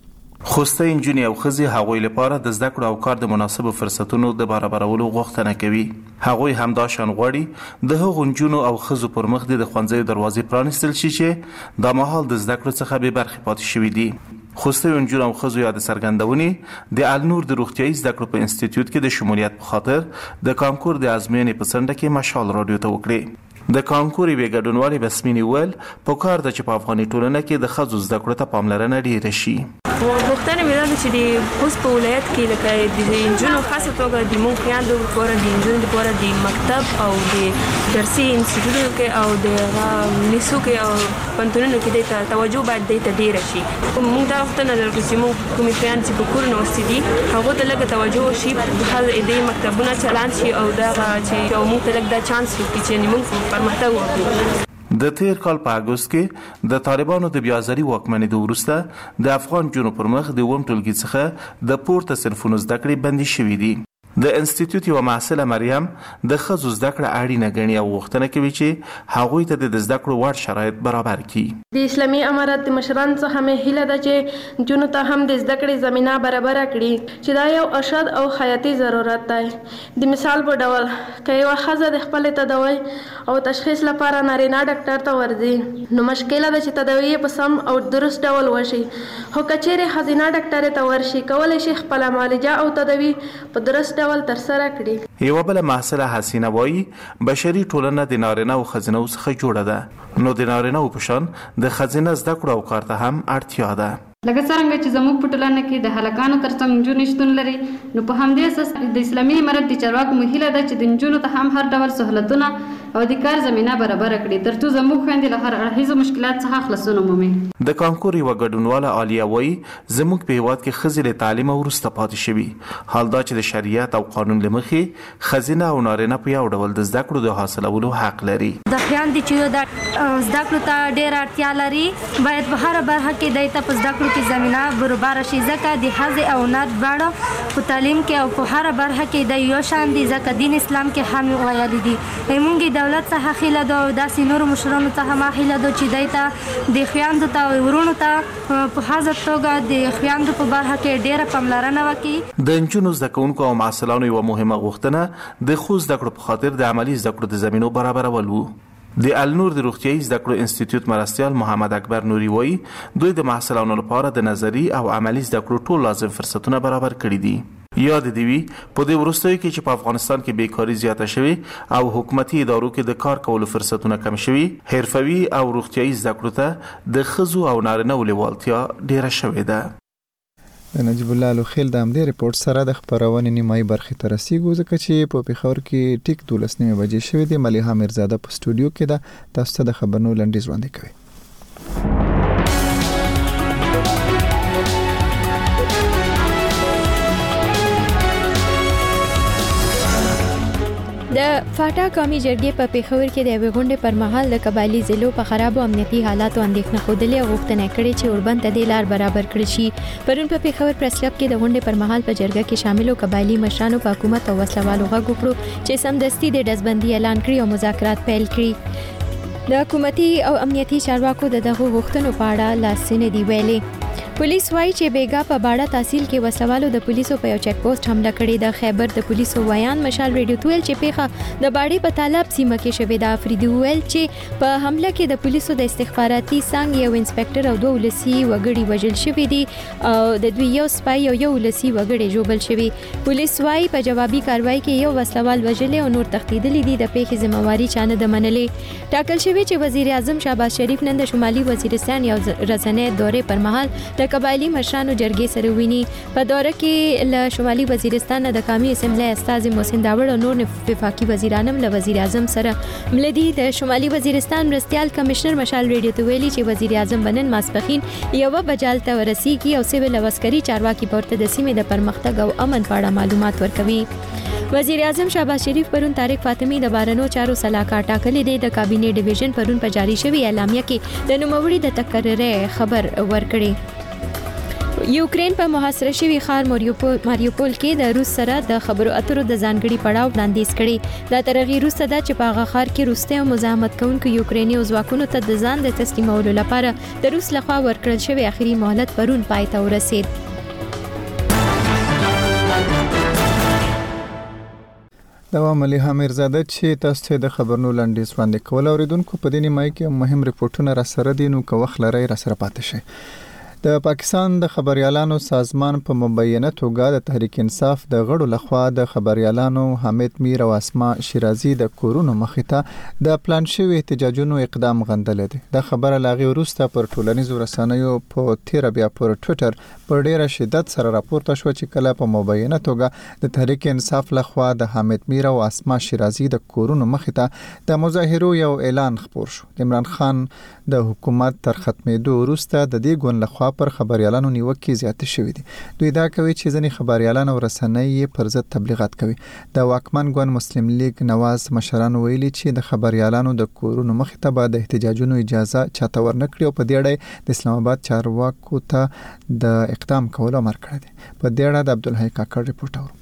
خوسته انجنیر او خزي هغوی لپاره د زده کړو او کار د مناسبو فرصتونو د برابرولو غوښتنه کوي. هغوی همدا شان غواړي د هغو نجونو او خزو پر مخ د ښوونځیو دروازې پرانیستل شي چې د مهال د زده کړو څخه به برخې پاتې شوي دي. خوسته انجنیر او خزو یاد سرګندونې د النور د روغتیايي زده کړو په انسټیټیوټ کې د شمولیت په خاطر د کانکور د ازموینې په څنډه کې مشال رادیو ته وکړي. د کانکور یې ګډونوالي بسمینی ول په کار د چې په افغاني ټولنه کې د خزو زده کړو ته پاملرنه ډیره شي.
غوښتنه مې ده چې د خوست په ولایت کې لکه د انجونو خاصه توګه د مونږ خویندو لپاره د انجونو لپاره د مکتب او د درسي انسټیټیوټونو کې او د لیسو کې او پوهنتونونو کې د توجه باید د ډیره شي. مونږ دا غوښتنه لرو چې مونږ کومې خویندې چې په کورونو اوسې دي هغو ته لږه توجه وشي، د مکتبونه چلان شي او دغه چې مونږ ته لږ دا چانس وکړي چې مونږ پرمختګ وکړو.
د تیر کال په اګوست کې د طالبانو د بیازري واکمنۍ وروسته د افغان جنو پر مخ د ووم ټولګي څخه د پورته صنفونو زده کړې بندي شوې دي. د انسټیټیوټ یو محصله مریم د خزو زده کړه اړینه ګڼي او غوښتنه کوي چې هغوی ته د زده کړو وړ شرایط برابر کړي.
د اسلامي امارت د مشرانو څخه مې هیله ده چې جنو ته هم د زده کړې زمينه برابر کړي چې دا یو اشد او حیاتي ضرورت دی. د مثال په ډول که یو ښځه د خپل تداوی او تشخیص لپاره نارینه ډاکټر ته ورځي نو مشکل ده چې تداوی په سم او درست ډول وشي. خو کچېره ښځینه ډاکټر ته ورشي کولای شي خپل معالجه او تداوی په درست
یو بل محصله حسینه وایي بشري ټولنه د نارینه او ښځینه څخه جوړه ده نو د نارینه په شان د ښځینه زده کړو او کار ته هم اړتیا ده.
لکه څنګه چې زموږ په ټولنه کې د هلکانو ترڅنګ نجونې شتون لري نو په همدې اساس د اسلامي امارت د چارواکو مهیله ده چې د نجونو ته هم هر ډول سهولتونه او د کار زمينه برابر کړي ترڅو زموږ خويندې له هر اړخیزو مشکلات څخه خلاصون ومومي.
د کانکور یو ګډونواله عالیه وایي زموږ په هیواد کې ښځې له تعلیم وروسته پاتې شوي. حال دا چې د شریعت او قانون له مخې ښځینه او نارینه په یو ډول د زده کړو د حاصلولو حق لري.
د خویندې چې د زده کړو ته ډېر اړتیا لري باید په هر برخه کې د ته په زده کړو کې زمينه برابر شي ځکه د ښځې او نر دواړو په تعلیم کې او په هر برخه کې د یو شان دي ځکه دین اسلام کې هم ویلي دي موږ د دولت څخه خیله ده او داسې نورو مشرانو څخه ما خیله ده چې دای ته د خویندو ته او ورونو ته په حاضر توګه د خویندو په برخه کې ډیره پاملرنه وکړي.
د نجونو زده کوونکو او محصلانو یوه مهمه غوښتنه د ښو زده کړو په خاطر د عملي زده کړو د زمینو برابرول و. د النور د روغتیايي زده کړو انسټیټیوټ مرستیال محمد اکبر نوري وایي دوی د محصلانو لپاره د نظري او عملي زده کړو ټول لازم فرصتونه برابر کړي دي. یاد دی وی په دې وروستیو کې چې په افغانستان کې بیکاری زیاته شوې او حکومتي ادارو کې د کار کولو فرصتونه کم شوي، حرفوي او روغتیايي زده کړو ته د ښځو او نارینه‌و لیوالتیا ډیره شوې ده.
د نجیب الله لوخیل د همدې ریپورت سره د خبرونې نیمایي برخې ته رسیږو ځکه چې په پېښور کې ټیک 12 بجې شوې دي. ملیحه میرزاده په سټوډیو کې ده، تاسو ته د خبرونو لنډیز وړاندې کوي.
د فاټا قومي جرګې په پېښور کې د یوې غونډې پر مهال د قبایلي ضلعو په خرابو امنیتي حالاتو اندېښنه ښودلې او غوښتنه کړې چې اوربند ته دې لار برابر کړي شي. پرون په پېښور پریس کلب کې د غونډې پر مهال په جرګه کې شاملو قبایلي مشرانو په حکومت او وسلوالو غږ وکړو چې سمدستي د ډزبندي اعلان کړي او مذاکرات پیل کړي. د حکومتي او امنیتي چارواکو د دغو غوښتنو په اړه لاسنه دی ویلي. پولیس وايي چې بیګا په باړه تحصیل کې وسلوالو د پولیسو په یو چیک پوسټ حمله کړې ده. خیبر د پولیسو ویان مشال ریډیو تویل چې پیښه د باړې په طالب سیمه کې شوې ده. افریدي ویل چې په حمله کې د پولیسو د استخباراتي څنګ یو انسپکټر او 2 ولسی وګړي وژل شوي دي او د دوی یو سپای او 1 ولسی وګړي ژوبل شوي. پولیس وايي په جوابي کاروایی کې یو وسلوال وژل او نور تښتیدلي دي. د پیښې ذمہواری چانه د منلې. ټاکل شوی چې وزیر اعظم شهباز شریف نن د شمالي وزیرستان یو رسنۍ دورې پر مهال د قبایلی مشرانو جرګې سره ویني. په دوره کې له شمالي وزیرستان د قومي اسمبلی استازي محسن داوړ او نور وفاقي وزیران هم له وزیر اعظم سره ملدي. د شمالي وزیرستان مرستیال کمشنر مشال ریډیو ته ویلي چې وزیر اعظم بنن ماسپخین یو بجال ته ورسیږي او سیول او عسکري چارواکي پورته د سیمې د پرمختګ او امن په اړه معلومات ورکوي. وزیر اعظم شهباز شریف پرون طارق فاطمی د بارنو چارو سلاکار ټاکلې دی. د کابینې ډیویژن پرون په جاری شوی اعلامیه کې د نوموړي د تقرر خبر ورکړي. یوکرين په محاصره شوی ښار ماریوپول کې د روس سره د خبرو اترو د ځانګړي پړاو وړاندیز کړي. دا ترغیر روسته ده چې په هغه ښار کې روسته او مزاحمت کوونکو یوکریني ځواکونو ته د ځان د تسلیمولو لپاره د روس لخوا ورکړل شوی اخري مهلت پرون پای ته ورسید.
دا ملیحه میرزاده چې تاسو ته د خبرونو لنډیز وړاندې کول اوریدونکو په دې نیمایي کې مهم ریپورتونه را سره دي نو که وخت لري را سره پاتې شي. د پاکستان د خبريالانو سازمان په مبینه توګه د تحریک انصاف د غړو لخوا د خبريالانو حامد میر او اسماء شیرازي د کورونو مخې ته د پلان شوی احتجاجونو اقدام غندل دي. د خبره لاغي وروسته پر ټولنیزو رسنیو په تیر بیا پر ټوئیټر په ډیره شدت سره راپورته شو چې کله په مبینه توګه د تحریک انصاف لخوا د حامد میر او اسماء شیرازي د کورونو مخې ته د مظاهرو یو اعلان خپور شو. عمران خان د حکومت تر ختمېدو وروسته د دې ګوند لخوا پر خبريالانو نیوکې زیاتې شوې دي. دوی دا کوي چې ځینې خبريالان او رسنۍ پر ضد تبلیغات کوي. د واکمن ګوند مسلم لیگ نواز مشران ویلي چې د خبريالانو د کورونو مخې ته به د احتجاجونو اجازه چاته ورنکړي او په دې اړه د اسلام آباد چارواکو ته د اقدام کولو امر کړی دی. په دې اړه د عبدالحی کاکړ ریپورت اورو.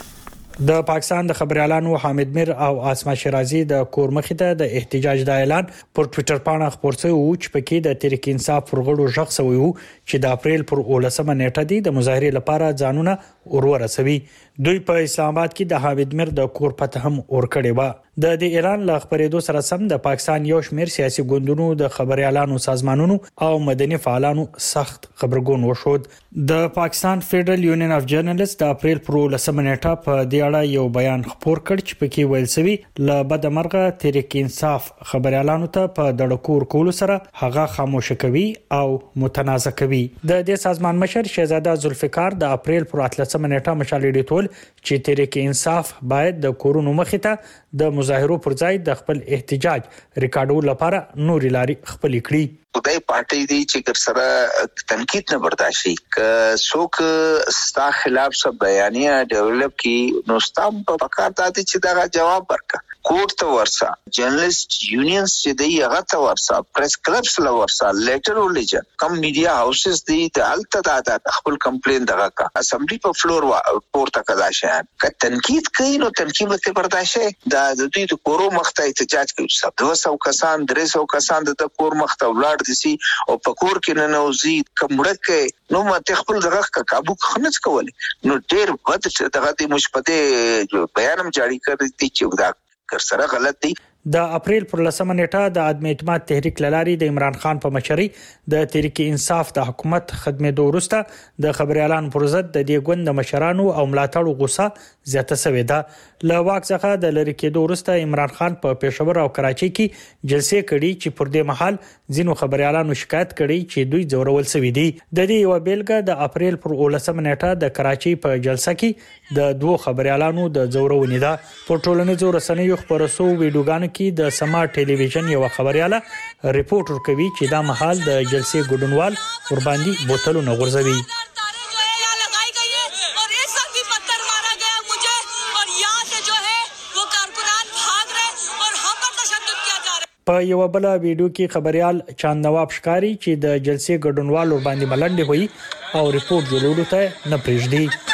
د پاکستان د خبريالانو حامد میر او اسماء شیرازي د کور مخې ته د احتجاج د اعلان پر ټوئیټر باندې خبر شوی و چې پکې د تحریک انصاف پرغړو شخص وي چې د اپریل پر 18 نیټه دی د مظاهره لپاره ځانونه ورسوي. دوی په اسلام آباد کې د حامد میر د کور پته هم ورکړی و. د ایران له خبرېدو سره سم د پاکستان یو شمېر سیاسي ګوندونو د خبريالانو سازمانونو او مدني فعالانو سخت خبرګون وشود. د پاکستان فدرل یونین اف جرنالست د اپریل پر 18 نیټه په دې اړه یو بیان خبر کړ چې پکې ویل شوی ل بدمرغه تحریک انصاف خبريالانو ته په دړکور کول سره هغه خاموش کوي او متنازع کوي. د دې سازمان مشر شهزاده ذوالفقار د اپریل پر 18 نیټه مشال ډیټول چې تحریک انصاف باید د کورونو مخې ته د مظاهرو پر ځای د خپل احتجاج ریکارډو لپاره نوري لاري خپل کړي.
خدای پارټي دی چې سره تنقید نه برداشت شي ک څوک ستا خلاف څه بیانیه ډیولپ کی نو ستام په کار داتې چې دا جواب ورکړه. کوټ ته ورسا جرنالست یونینز چې دی هغه ته ورسا پریس کلبس لا ورسا لیټر ولېجه کم میډیا هاوسز دی ته الته دا خپل کمپلین دغه کا اسمبلی په فلور پورته کدا شه ک تنقید کوي نو تنقید ته برداشت دا د دوی د کورو مخته احتجاج کوي 200 کسان 300 کسان د کور مخته ولاړ دي او په کور کې نه نوزي کومړک نو ماته خپل دغه کابو خنځ کول نو ډیر بد دغه د مشپته بیانم جاری کړی چې دا کر سره غلط دي
د اپریل پر 10 نیټه د عدم اعتماد تحریک لاري د عمران خان په مشرۍ د تحریک انصاف د حکومت خدمت ورسته د خبري اعلان پر ضد د دې ګوند مشرانو او ملاتړو غوسه زیاته شوې ده له واک څخه د لری کېدو ورسته عمران خان په پېښور او کراچۍ کې جلسې کړي چې پر دې محل ځینو خبري اعلانو شکایت کړي چې دوی زورول شوی دي د دې یو بیلګه د اپریل پر 10 نیټه د کراچۍ په جلسه کې د دوه خبري اعلانو د زورونې ده په ټولنیزو رسنیو خبرسو ویډیوګانو کې د سما ټلویزیون یو خبرياله ریپورت ورکوي چې دا محل د جلسې ګډونوال ور باندې بوتلونه غورځوي په یو بل ویډیو کې خبريال چاند نواب ښکاری چې د جلسې ګډونوال ور باندې ملنډي وي او ریپورت جوړولو ته نه پریږدي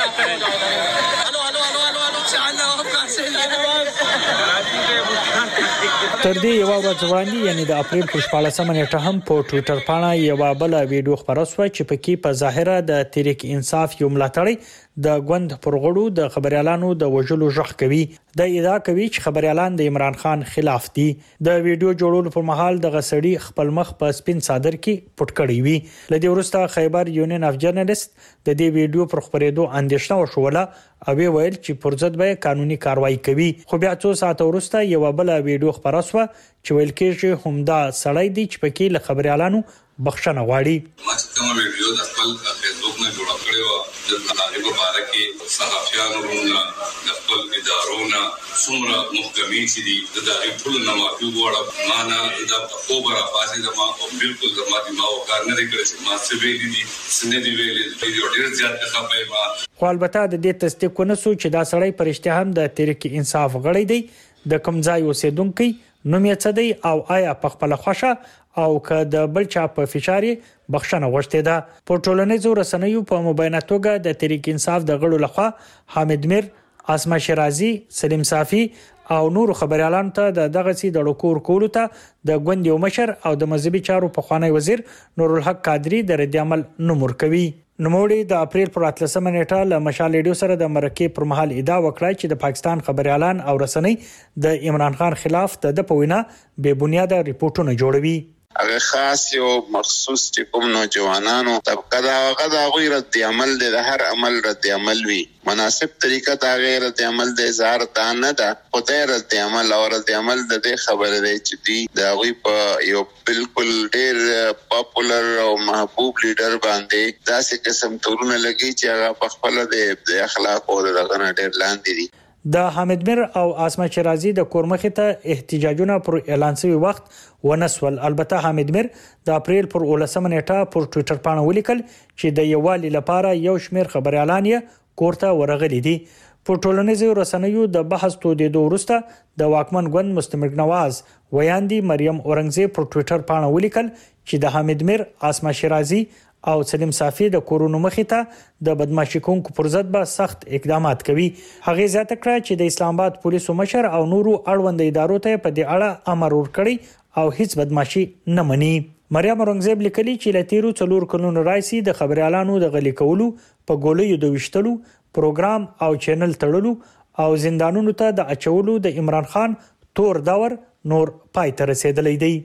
تر دې یو ورځ وړاندې یعنی د اپریل په 14 نیټه هم په ټوئیټر باندې یو بل ویډیو خبره شوه چې پکې په ظاهره د تحریک انصاف یو ملاتړی د غوند پرغړو د خبريالانو د وژلو ژغ کوي د ادعا کوي چې خبريالان د عمران خان خلاف دي د ویډیو جوړولو پر مهال د غسړي خپل مخ په سپین صادر کې پټ کړی وي لدی ورسته خیبر یونین اف جرنالست د دې ویډیو پر خبرېدو اندېښنه وشوله او ویل چې پر ضد به قانوني کاروایی کوي خو بیا څو ساعت ورسته یو بل ویډیو خبره شوه چې ویل کېږي همدا سړی دی چې پکې له خبريالانو بخښنه غواړي
کوم ویډیو د خپل فیسبوک نه جوړ کړی و د طالب مبارک صحافیانو رونا د خپل ادارونو څومره محکمې چې دي د دغه ټول نه معافي غواړم معنا د خبره فاسي زما او بالکل زما د ما وکړ نه کړی ما څه ویلي دي سنې دی ویلي ویډیو ډیر زیات ښه ما
خو البته د دې تصدیق کو نه سو چې دا سړی پرشته هم د تحریک انصاف غړی دی د کمزای اوسیدونکو نوم یې څه دی او آیا په خپل خوښه او که د بل چا په فشاري بخښنه غوښته ده په ټولنیزو رسنیو په مبینه توګه د تحریک انصاف د غړو لخوا حامد میر اسما شیرازي سلیم صافي او نور خبريالانو ته دغه سي د ډکور کولو ته د غوند یو مشر او د مذهبي چارو په خوانی وزیر نور الحق قادری د رد عمل نمور کوي نوموړي د اپریل پر 13 نیټه له مشال ریډیو سره د مرکه پر مهال ادعا وکړه چې د پاکستان خبريالان او رسنۍ د عمران خان خلاف د پوینا بے بنیاده ریپورتونه جوړوي
هغه خاص یو مخصوص چې کوم نوجوانانو طبقه دا هغه غیر رد عمل د هر عمل رد عمل وی مناسب طریقه دا غیر رد عمل د اظهار دا نه ده خدای رد عمل او رد عمل د خبره دی چې دی دا وی په یو بالکل ډیر پاپولر او محبوب لیډر باندې داسې قسم تورونه لګي چې هغه په خپل د اخلاق او دغه نه ډیر لاندې دي
د حامد میر او اسما شیرازي د کورمخه ته احتجاجونه پر اعلان شوی وخت ونسول البته حامد میر د اپریل پر 19 نیټه پر ټوئیټر باندې ولیکل چې د یووالي لپاره یو شمیر خبري اعلان یې کوړه ورغلي دي په ټولنیزو رسنیو د بحث تودېدو وروسته د واکمن ګوند مستمر نواز ویاندی مریم اورنګزیب پر ټوئیټر باندې ولیکل چې د حامد میر اسما شیرازي او سلیم صافي د کورونو مخې ته د بدمعشي کوونکو پر ضد به سخت اقدامات کوي هغه زیاته کړه چې د اسلام آباد پولیسو مشر او نورو اړوند ادارو ته په دې اړه امر ورکړي او هیڅ بدمعشي نه مني مریم اورنګزیب لیکلي چې لتیرو 4 کلونو راځي د خبريالانو د غلي کولو په ګولې د وشتلو پروګرام او چینل تړلو او زندانونو ته د اچولو د عمران خان تور دور نور پای ته رسیدلی دی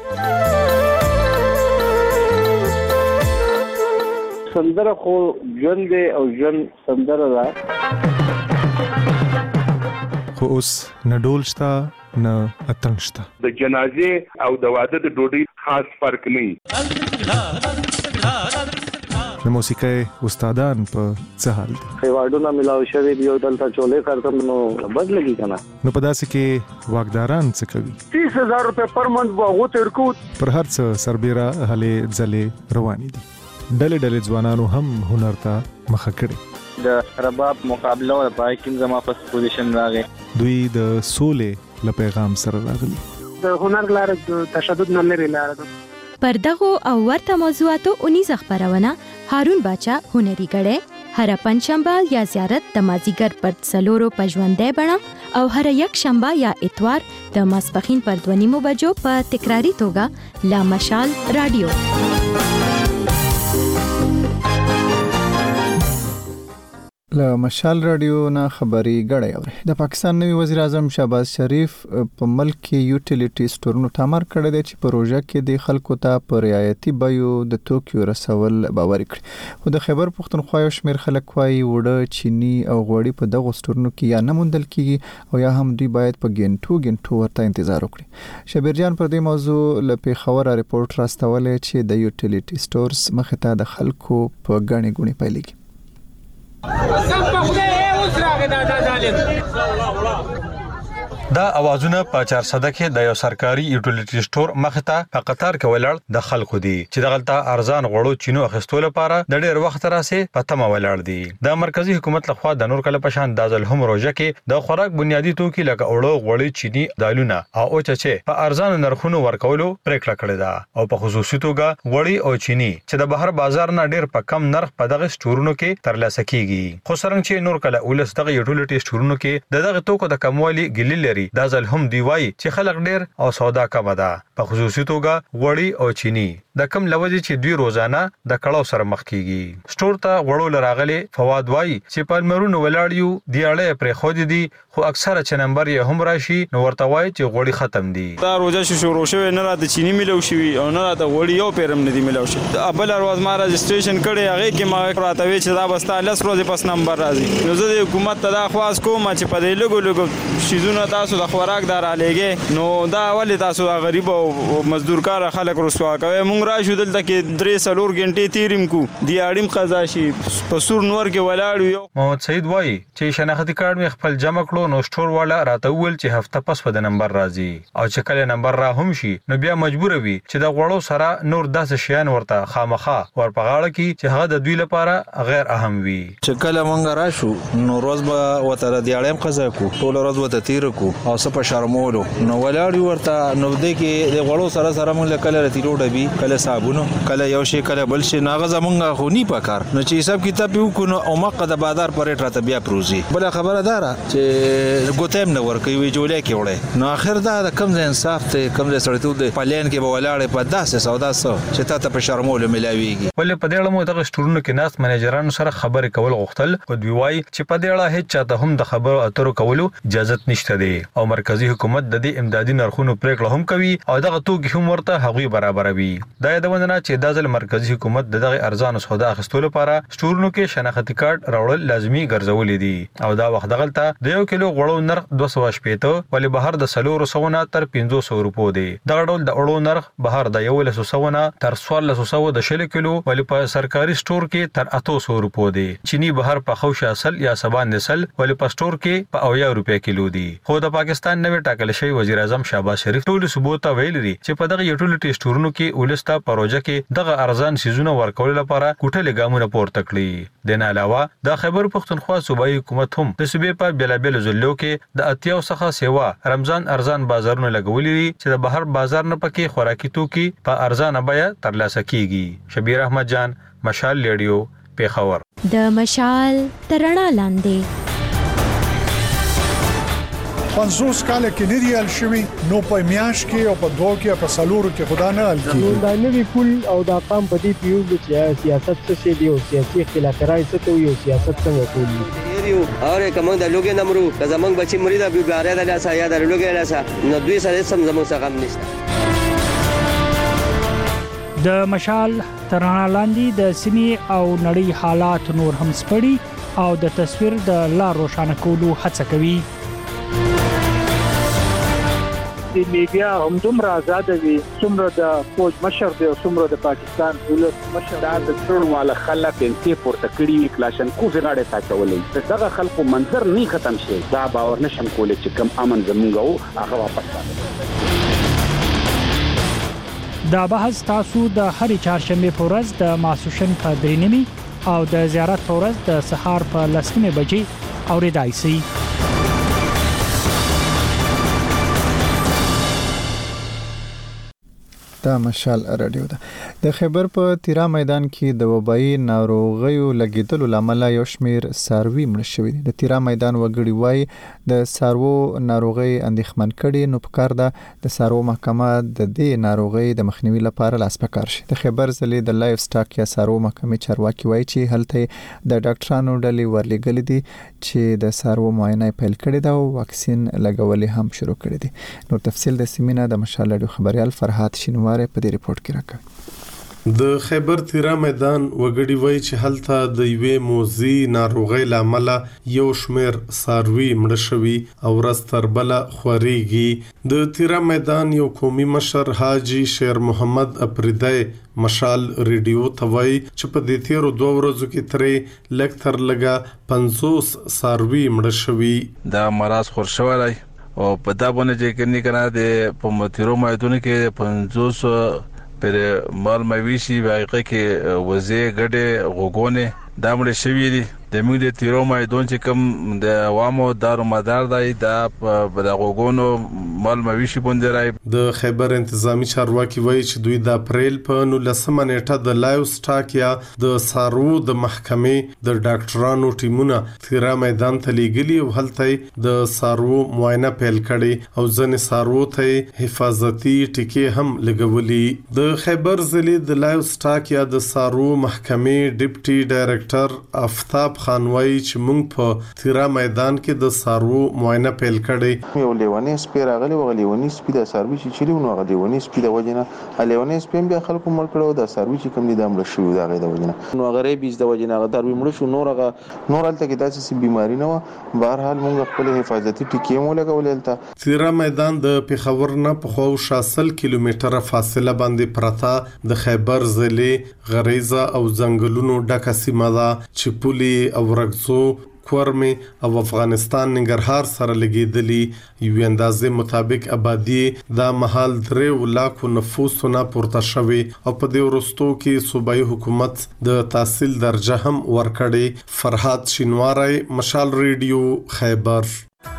سندره خو ژوند او ژوند سندره ده
خو اوس نه ډول شته نه اتڼ شته
د جنازې او د واده د ډوډۍ خاص فرق نه
د موسیقۍ استادان په څه حال دي
خیواډونه ملاو شوی دی او دلته چولې کارتم نو بد لګی کنه
نو په داسې کې واګداران څه کوي
30000 روپے پر منټ وغو ترکو
پر هر څه سربېره هلې ځلې روانې دي ډلې ځوانانو هم هنر ته مخه کړي
د رباب مقابله او پای کې زما په پوزیشن راغی.
دوی د سولې له پیغام سره راغلي.
د هنر لار د تشدد نه لري لار ده.
پر دغه او ورته موضوعاتو 19 خبرونه هارون باچا هنري غړې هر پنځشنبه یا زیارت د مازیګر پر څلورو پژوندې بڼه او هر یک شنبه یا اتوار د ماسپخین پر 2:30 بجو په تکراری توګه لا مشال رادیو.
له مشال رادیو نه خبري غړې اوري. د پاکستان نوی وزیر اعظم شهباز شریف په ملک کې یوټیلیټي سټورونو تامر کړی دی چې پروژه کې د خلکو ته په رعایتي بیو د توکیو رسول باور کړي. خو د خیبر پښتونخوا یو شمېر خلک وايي وړه چینی او غوړي په دغه سټورونو کې یا نه موندل کیږي او یا هم دوی باید په ګنټو ورته انتظار وکړي. شبیر جان پر دې موضوع له پیښور ریپورت راستولې چې د یوټیلیټي سټورز مخه ته د خلکو په غاڼې غونې پیلېږي.
دا اوازونه په 400 کې د یو سرکاري یوټیلیټي سٹور مخ ته په قطار کې ولاړ د خلکو دي چې دغلطه ارزان غوړو چینو اخیستو لپاره د ډېر وخت راسه په تمه ولاړ دي. د مرکزی حکومت لخوا د نور کله پشان دازل هم روزه کې د خوراک بنیادی توکي لکه اوړو غوړي چینی دالونه او اوچچه په ارزان نرخونو ورکولو پریکړه کړې ده او په خصوصي توګه غوړي او چینی چې د بهر بازار نه ډېر په کم نرخ په دغه سټورونو کې ترلاسه کیږي. خو څنګه چې نور کله ولس دغه یوټیلیټي سټورونو کې دغه توکو د کموالي ګلی لري دا ځل هم دی وای چې خلک ډېر او سودا کم ده. په خصوصي توګه غوړي او چینی د کم لوځي چې دوی روزانه د کړهو سره مخ کیږي. سٹور ته غوړو لراغلي فواد وای چې پالمرونو ولاړیو دیاړې پر خو دي خو اکثره چې نمبر یې هم راشي نو ورته وای چې غوړي ختم دي.
دا روزه شروع شوه نه را د چینی ملو شوی او نه را د غوړي یو پیرم نه دی ملو شي. ابل ورځ ما رجسټریشن کړی هغه کې ما راته وی چې دا بستا لس ورځې پس نمبر راځي. نو زه د حکومت ته دا خواست کوم چې په دې لګو شیزونه تاسو د خوراک دار عليږي نو دا ولې تاسو غریب او مزدور کار خلک رسوا کوي. مونږ راشو دلته کې 3-4 غنټې تیریم کو دی اړیم قضا شي په سور نور کې ولاړ یو.
محمد سید وای چې شناختی کارت می خپل جمع کړو نو سٹور والا راته ویل چې هفته پس په نمبر راځي او چې کله نمبر را هم شي نو بیا مجبور وي چې د غوړو سره نور 10 شیان ورته خامخه ورپغاړه کی چې هغه د دوی لپاره غیر اهم وي.
چې کله مونږ راشو نو روز به وتر دی اړیم قضا کو ټول روز وته تیر کو او سپ شرمولو نو ولاړ ورته نو دې کې د غوړو سره مونږ کله رتی روډه بي کله صابونو کله یو شی کله بل شی ناغه زمونږ خو نی پکار نو چې حساب کتاب یو کو نو او مقه د بازار پرې راته بیا پروزي. بل خبره دارا چې ګوتم نو ورکوي وی جوړه کې وړه نو اخر دا کم ځای انصاف ته کم ځای سړیتو د پلان کې به ولاړ په داسې سودا سو چې ته په شرمولو ملاويږي.
ولې په دې اړه مو دغه سټورونو کې ناس منیجرانو سره خبرې کول غوښتل او دوی وایي چې په دې اړه هیڅ چاته هم د خبرو اترو کولو اجازه نشته دی او مرکزی حکومت د دې امدادي نرخونو پریکړه هم کوي او دغه توکي هم ورته هغوی برابروي. دا یادونه چې د ځل مرکزی حکومت دغه ارزان سودا اخیستلو لپاره سټورونو کې شناختی کارت راوړل لازمي ګرځولې دي او دا وخت دغلطه د 1 کیلو غوړو نرخ 280 ولې بهر د 300 تر 500 روپو دی. دغه ډول د غوړو نرخ بهر د 100 تر 1400 د 1 کیلو ولې په سرکاري سٹور کې تر 800 روپو دی. چینی بهر په خوش اصل یا سبان نسل ولې په سٹور کې په 80 روپیا کیلو دی. خو د پاکستان نوې ټاکل شوی وزیر اعظم شهباز شریف ټول ثبوت ویل دي چې په دغه یوټیلیټي سٹورونو کې ولستا پروژه کې دغه ارزان سيزونه ورکول لپاره کوټه لګامونه پورته کړی. د نه علاوه د خیبر پښتونخوا صوبایي حکومت هم د صوبې په بلابل ضلعو کې د اتیاو څخه سیوا رمضان ارزان بازارونه لګولې چې د بهر بازار نه پکې خوراکي توکي په ارزان بیه ترلاسه کیږي. شبیر احمد جان مشال ریډیو پیښور.
د مشال ترنا لاندې
50 کال کې نه دی ال شوی نو په میاش کې او په دوه کې په سالورو کې خدا نه ال کیږي.
دا نوی پول او دا قام په دې پیو چې سیاست څه دی او سیاسي اختلافات څه ته یو سیاست څنګه کوي
یو اور کوم د لوګي نمرو که زمنګ بچی مریدا بیګاره د لاسه یا د لوګي لاسه نو دوی سره سم زموږ څخه غم نشته.
د مشال ترانه لاندې د سیمې او نړۍ حالات نور هم سپړي او د تصویر د لار روښانه کولو هڅه کوي.
د میډیا هم دومره آزاد وي څومره د فوج مشر دی او څومره د پاکستان ولس مشر
دا د ټول والا خلک انتي پورته کړی کلاشن کوفي غاړه تاچولې دغه خلکو منظر نه ختم شي دا باور نشم کولای چې کم امن زمونږ هغه واپس
دا بحث تاسو د هرې چهارشنبه په ورځ د ماسوشن په 3:30 او د زیارت په ورځ د سهار په 10 بجې اوریدای شي.
دا مشال رادیو ده. د خیبر په تیرا میدان کې د وبایي ناروغیو لګیدلو لامل یو شمیر ساروي مړ شوي دي. د تیرا میدان وګړي وای د سارو ناروغي اندېښمن کړي، نو پکار ده د سارو محکمه د دې ناروغي د مخنیوي لپاره لاس پکار شي. د خیبر ضلع د لایف سټاک یا سارو محکمې چارواکي وای چې هلته د ډاکټرانو ډلې ورلېګل دي چې د سارو معاینه پیل کړي دا او واکسین لګولې هم شروع کړي دي. نو تفصیل د سیمینه د مشال رادیو خبريال فرحات شینوار په دې ریپورت کې راکړ.
د خیبر تیرا میدان وګړي وای چې هلته د یوې موزي ناروغي لامل یو شمیر ساروي مړ شوي او رستربله خوريږي. د تیرا میدان یو قومي مشر حاجی شیر محمد اپریدای مشال ریډیو توای چې په دې تیرو 2 ورځو کې ترې لکتر لګا 50 ساروي مړ شوي.
دا مرض خورشوالای او په دا باندې چې کني کنه د په متیرو مایدونه کې 500 پر مال مویشي واقع کې وزې ګډه غوګونه دا مړ شوی دي. د موږ د تیرو مایدون چې کوم د عوامو دارو مدار دی دا په د غوګونو مال مویشي باندې راي.
د خیبر انتظامی چارواکي وایي چې دوی د اپریل په 19 نیټه د لایو سټاک یا د سارو د محکمې د ډاکټرانو ټیمونه تیرا میدان ته لیږلي او هلته د سارو معاینه پیل کړي او ځنې سارو ته حفاظتي ټکي هم لګولي. د خیبر ضلع د لایو سټاک یا د سارو محکمې ډیپټي ډایریکټر آفتاب خانوي چې موږ په تیرا میدان کې د سارو معاینه پیل کړي.
یو لیونی سپیر غلي وغلیونی سپید سروي چې چلیونو غلیونی سپید وجنه لیونی سپیم بیا خلکو مړ کړو د سروي چې کوم دي د امر شو دا غي د وجنه نو غری بیز د وجنه غدار مړ شو نور الته کې داسې بیماری نه و. بهر حال موږ خپل حفاظتي ټکی مو لګولې الته.
تیرا میدان د پیښور نه په خو 60 کیلومتره فاصله باندې پرتا د خیبر ضلع غریزه او ځنګلونو ډکه سیمه ده چې پولي او رګزو کورمه او افغانستان ننګرهار سره لګیدلی. یو اندازې مطابق آبادی د محل 3 لک نفوسونه پورته شوی او په دې ورستو کې صوبایي حکومت د تحصیل درجه هم ورکړي. فرحات شینواری مشال ریډیو خیبر.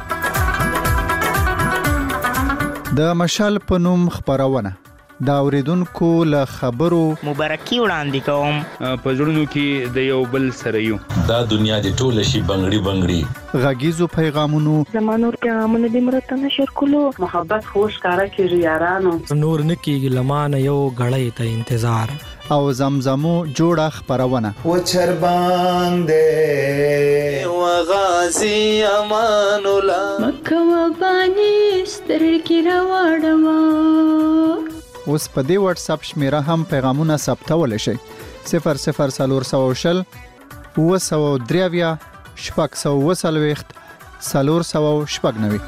د مشال په نوم خبرونه دا اوریدونکو له خبرو
مبارکي وړاندې کوم.
په ژوندو کې د یو بل سره یو
دا دنیا د ټول شي بنگړي
غږیزو پیغامونو
زمانور پیغامونه د مرته نشر کولو محبت خوش کارا کیږي یارانو
نور نکیږي لمانه یو غړې ته انتظار
او زمزمو جوړه خبرونه
و چر باندې و غازی امان الله
مکه و بانی سترګې راوړم.
اوس په دې واتس اپ شمیره هم پیغامونه ثبتول شي 00400 903 640 490.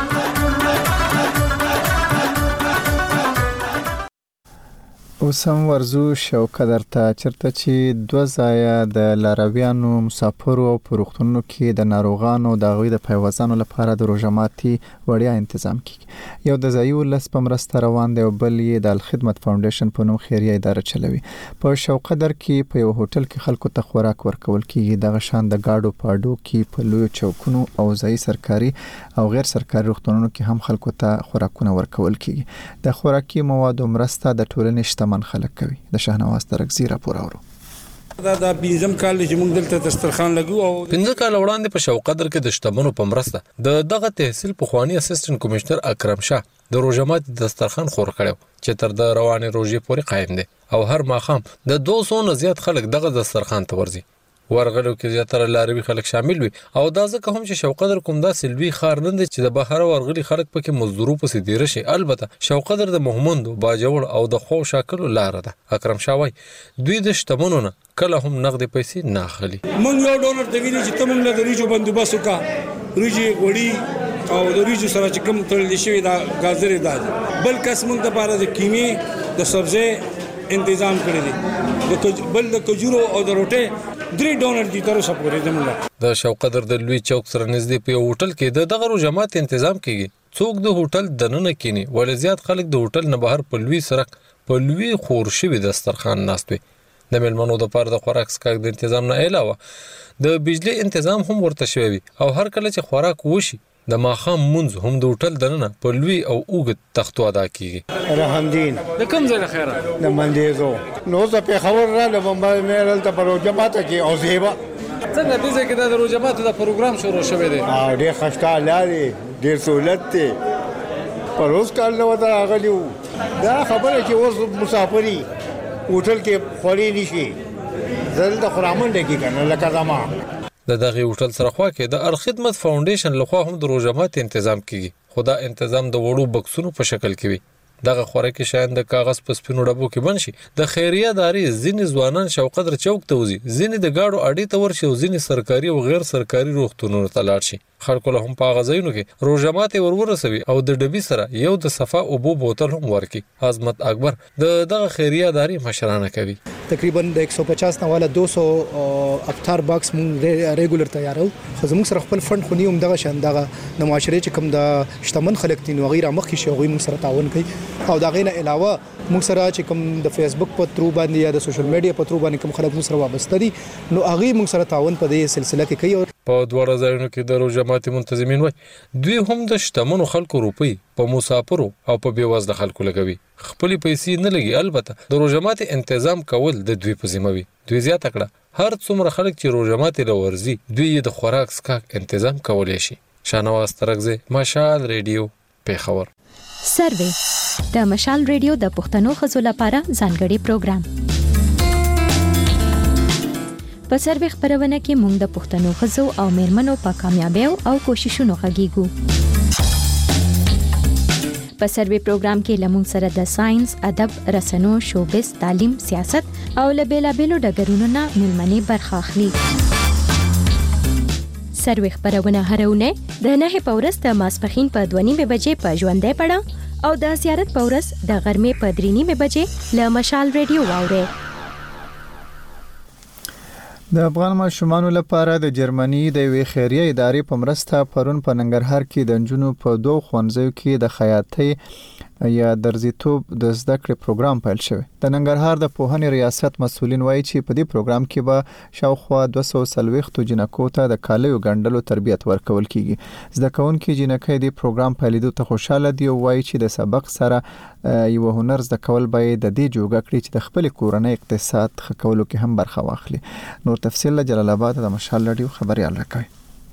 اوس هم ورزو شو قدرته چرته چې 2 ځایه د لارویانو مسافرو او پروختونو کې د ناروغانو د غوي د پیوازانو لپاره د روزماتي وړیا تنظیم کیږي. یو د ځایو لس پمرسته روان دی او بل یې د الخدمت فاونډیشن په نوم خیریه اداره چلوي. په شو قدر کې په یو هوټل کې خلکو ته خوراک ورکول کیږي. د غشان د گاډو پاډو کې په لوی چوکونو او ځای سرکاري او غیر سرکاري روغتونونو کې هم خلکو ته خوراکونه ورکول کیږي. د خوراکي موادو مرسته د ټولنې من خلق کوي. د شاهنواز ترکزی راپور اورو.
دا بنظم کال چې موږ دلته دسترخوان لګو او
15 کال وړاندې په شوقدر کې د شتمنو په مرسته د دغه تحصیل پخوانی اسسټنټ کمشنر اکرم شاه د روزمات دسترخوان خور کړو چې تر د رواني روزي پورې قائم دي او هر ماخام د 200 نه زیات خلک دغه دسترخوان ته ورځي. ورغلو کې زیاتره لاروي خلک شامل وي او دا ځکه هم چې شوقدر کوم دا سلوي خار نه دي چې د بهر ورغلي خلک پکې مزدورو پسې دی رشي. البته شوقدر د محمد باجوړ او د خو شاکل لار ده. اکرم شاوی دوی د شتمنو نه کله هم نقد پیسې نه اخلي.
مونږ یو ډالر ته ویلي چې تمنګ له ریجو بندوبست وکا ریجی وړي او د ریجو سره چې کوم تړل شي دا غازر داج بل کس مونږ ته پاره د کیمې د سبزی تنظیم کړی دي بل د کجورو او د روټه 3 ډالر دي تر اوسه پورې زموږ
د شوقدر د لوی چوک سره نږدې په هوټل کې د دغه روزمات تنظیم کیږي. څوک د هوټل دننه کینی ولې زیات خلک د هوټل نه بهر په لوی سرک په لوی خور شوی دسترخوان ناست وي. د میلمنو د لپاره د خوراک سکاک د تنظیم نه علاوه د بجلی تنظیم هم ورته شوی او هر کله چې خوراک وشي د ماخام منځ هم د هوټل دننه په لوی او اوږد تختو ادا کیږي.
رحمدین
د کوم ځای خیره
د مندیزو نو زه په خبر را له بمبای مېرل ته پرو جماعت کې او زیبا
څنګه دې ځکه د روجمات د پروګرام شروع شوی دی
او ډېر خشکار لاري ډېر سہولت ته پروس کال نو دا غلیو دا خبره چې اوس مسافری هوټل کې خوري نشي زل د خرامن دګی کنه لکه زما
د دغه هوټل سره خوا کې د الخدمت فاونډیشن لخوا هم د روجمات تنظیم کیږي خدا تنظیم د وړو بکسونو په شکل کې وي دغه خوراکي شیان د کاغذ په سپینو ډبو کې بنشي د خیریه داري ځینې ځوانان شوقدر چوک ته وځي ځینې د گاډو اډې ته ورشي او ځینې سرکاري او غیر سرکاري روغتونونو ته لاړ شي خلکو له هم په غزاینو کې روجمات ورورسوي او د ډبي سره یو د صفا او بو بوتل هم ورکي عظمت اکبر دغه خیریه داري مشرانه کوي
تقریبا د 150 نه والا 200 افطار باکس مونږ ریګولر تیارو خو زموږ سره خپل فند خونی هم دغه شان دغه د معاشري چې کوم د شتمن خلک دي نو غیر مخکې شي غوي موږ سره تعاون کوي او دا غینه علاوه موږ سره چې کوم د فیسبوک په ترو باندې یا د سوشل میډیا په ترو باندې کوم خلک موږ سره وابسته دي نو هغه موږ سره تعاون په دې سلسله کې کوي
په دوه ځایونو کې د روجمات منتظمین وای دوی هم د شتمنو خلکو روپی په مسافرو او په بیوزله خلکو لګوي خپل پیسې نه لګي البته د روجمات تنظیم کول د دوی په ذمہ وي دوی زیات کړه هر څومره خلک چې روجمات لورزي دوی د خوراک سکاک تنظیم کولای شي شانواز ترغزه مشال ریډیو پیښور
سروې د مشال ریډیو د پښتنو خزو لپاره ځانګړي پروګرام په سروې خبرونه کې موږ د پښتنو خزو او میرمنو په کامیابیو او کوششونو غږیږو په سروې پروګرام کې لمون سره د ساينس ادب رسنو شوبس تعلیم سیاست او لبیلابیلو ډګرونو نه ملمنې برخه اخلي سروې خبرونه هرونه د نه په ورځ د ماسپخین په 2:30 بجې په ژوندې پړه او د زیارت په ورځ د غرمې په 3:30 بجې له مشال ریډیو واوري
د افغان ماشومانو لپاره د جرمني د وی خیریه ادارې په مرسته پرون په ننګرهار کې د جنونو په 2 ښوونځیو کې د خیاطۍ یا درزیتوب د زده کړې پروګرام پیل شوی د ننګرهار د پوهنې ریاست مسؤلین وایي چې په دې پروګرام کې به شاوخوا 240 جنکو ته د کالیو ګنډلو تربیت ورکول کیږي زده کوونکي جنکې د پروګرام پیلېدو ته خوشاله دي او وایي چې د سبق سره یو هنر زده کول به د دې جوګه کړی چې د خپل کورنۍ اقتصاد ښه کولو کې هم برخه واخلي نور تفصیل جلال آباد د مشال رادیو خبريال راکوي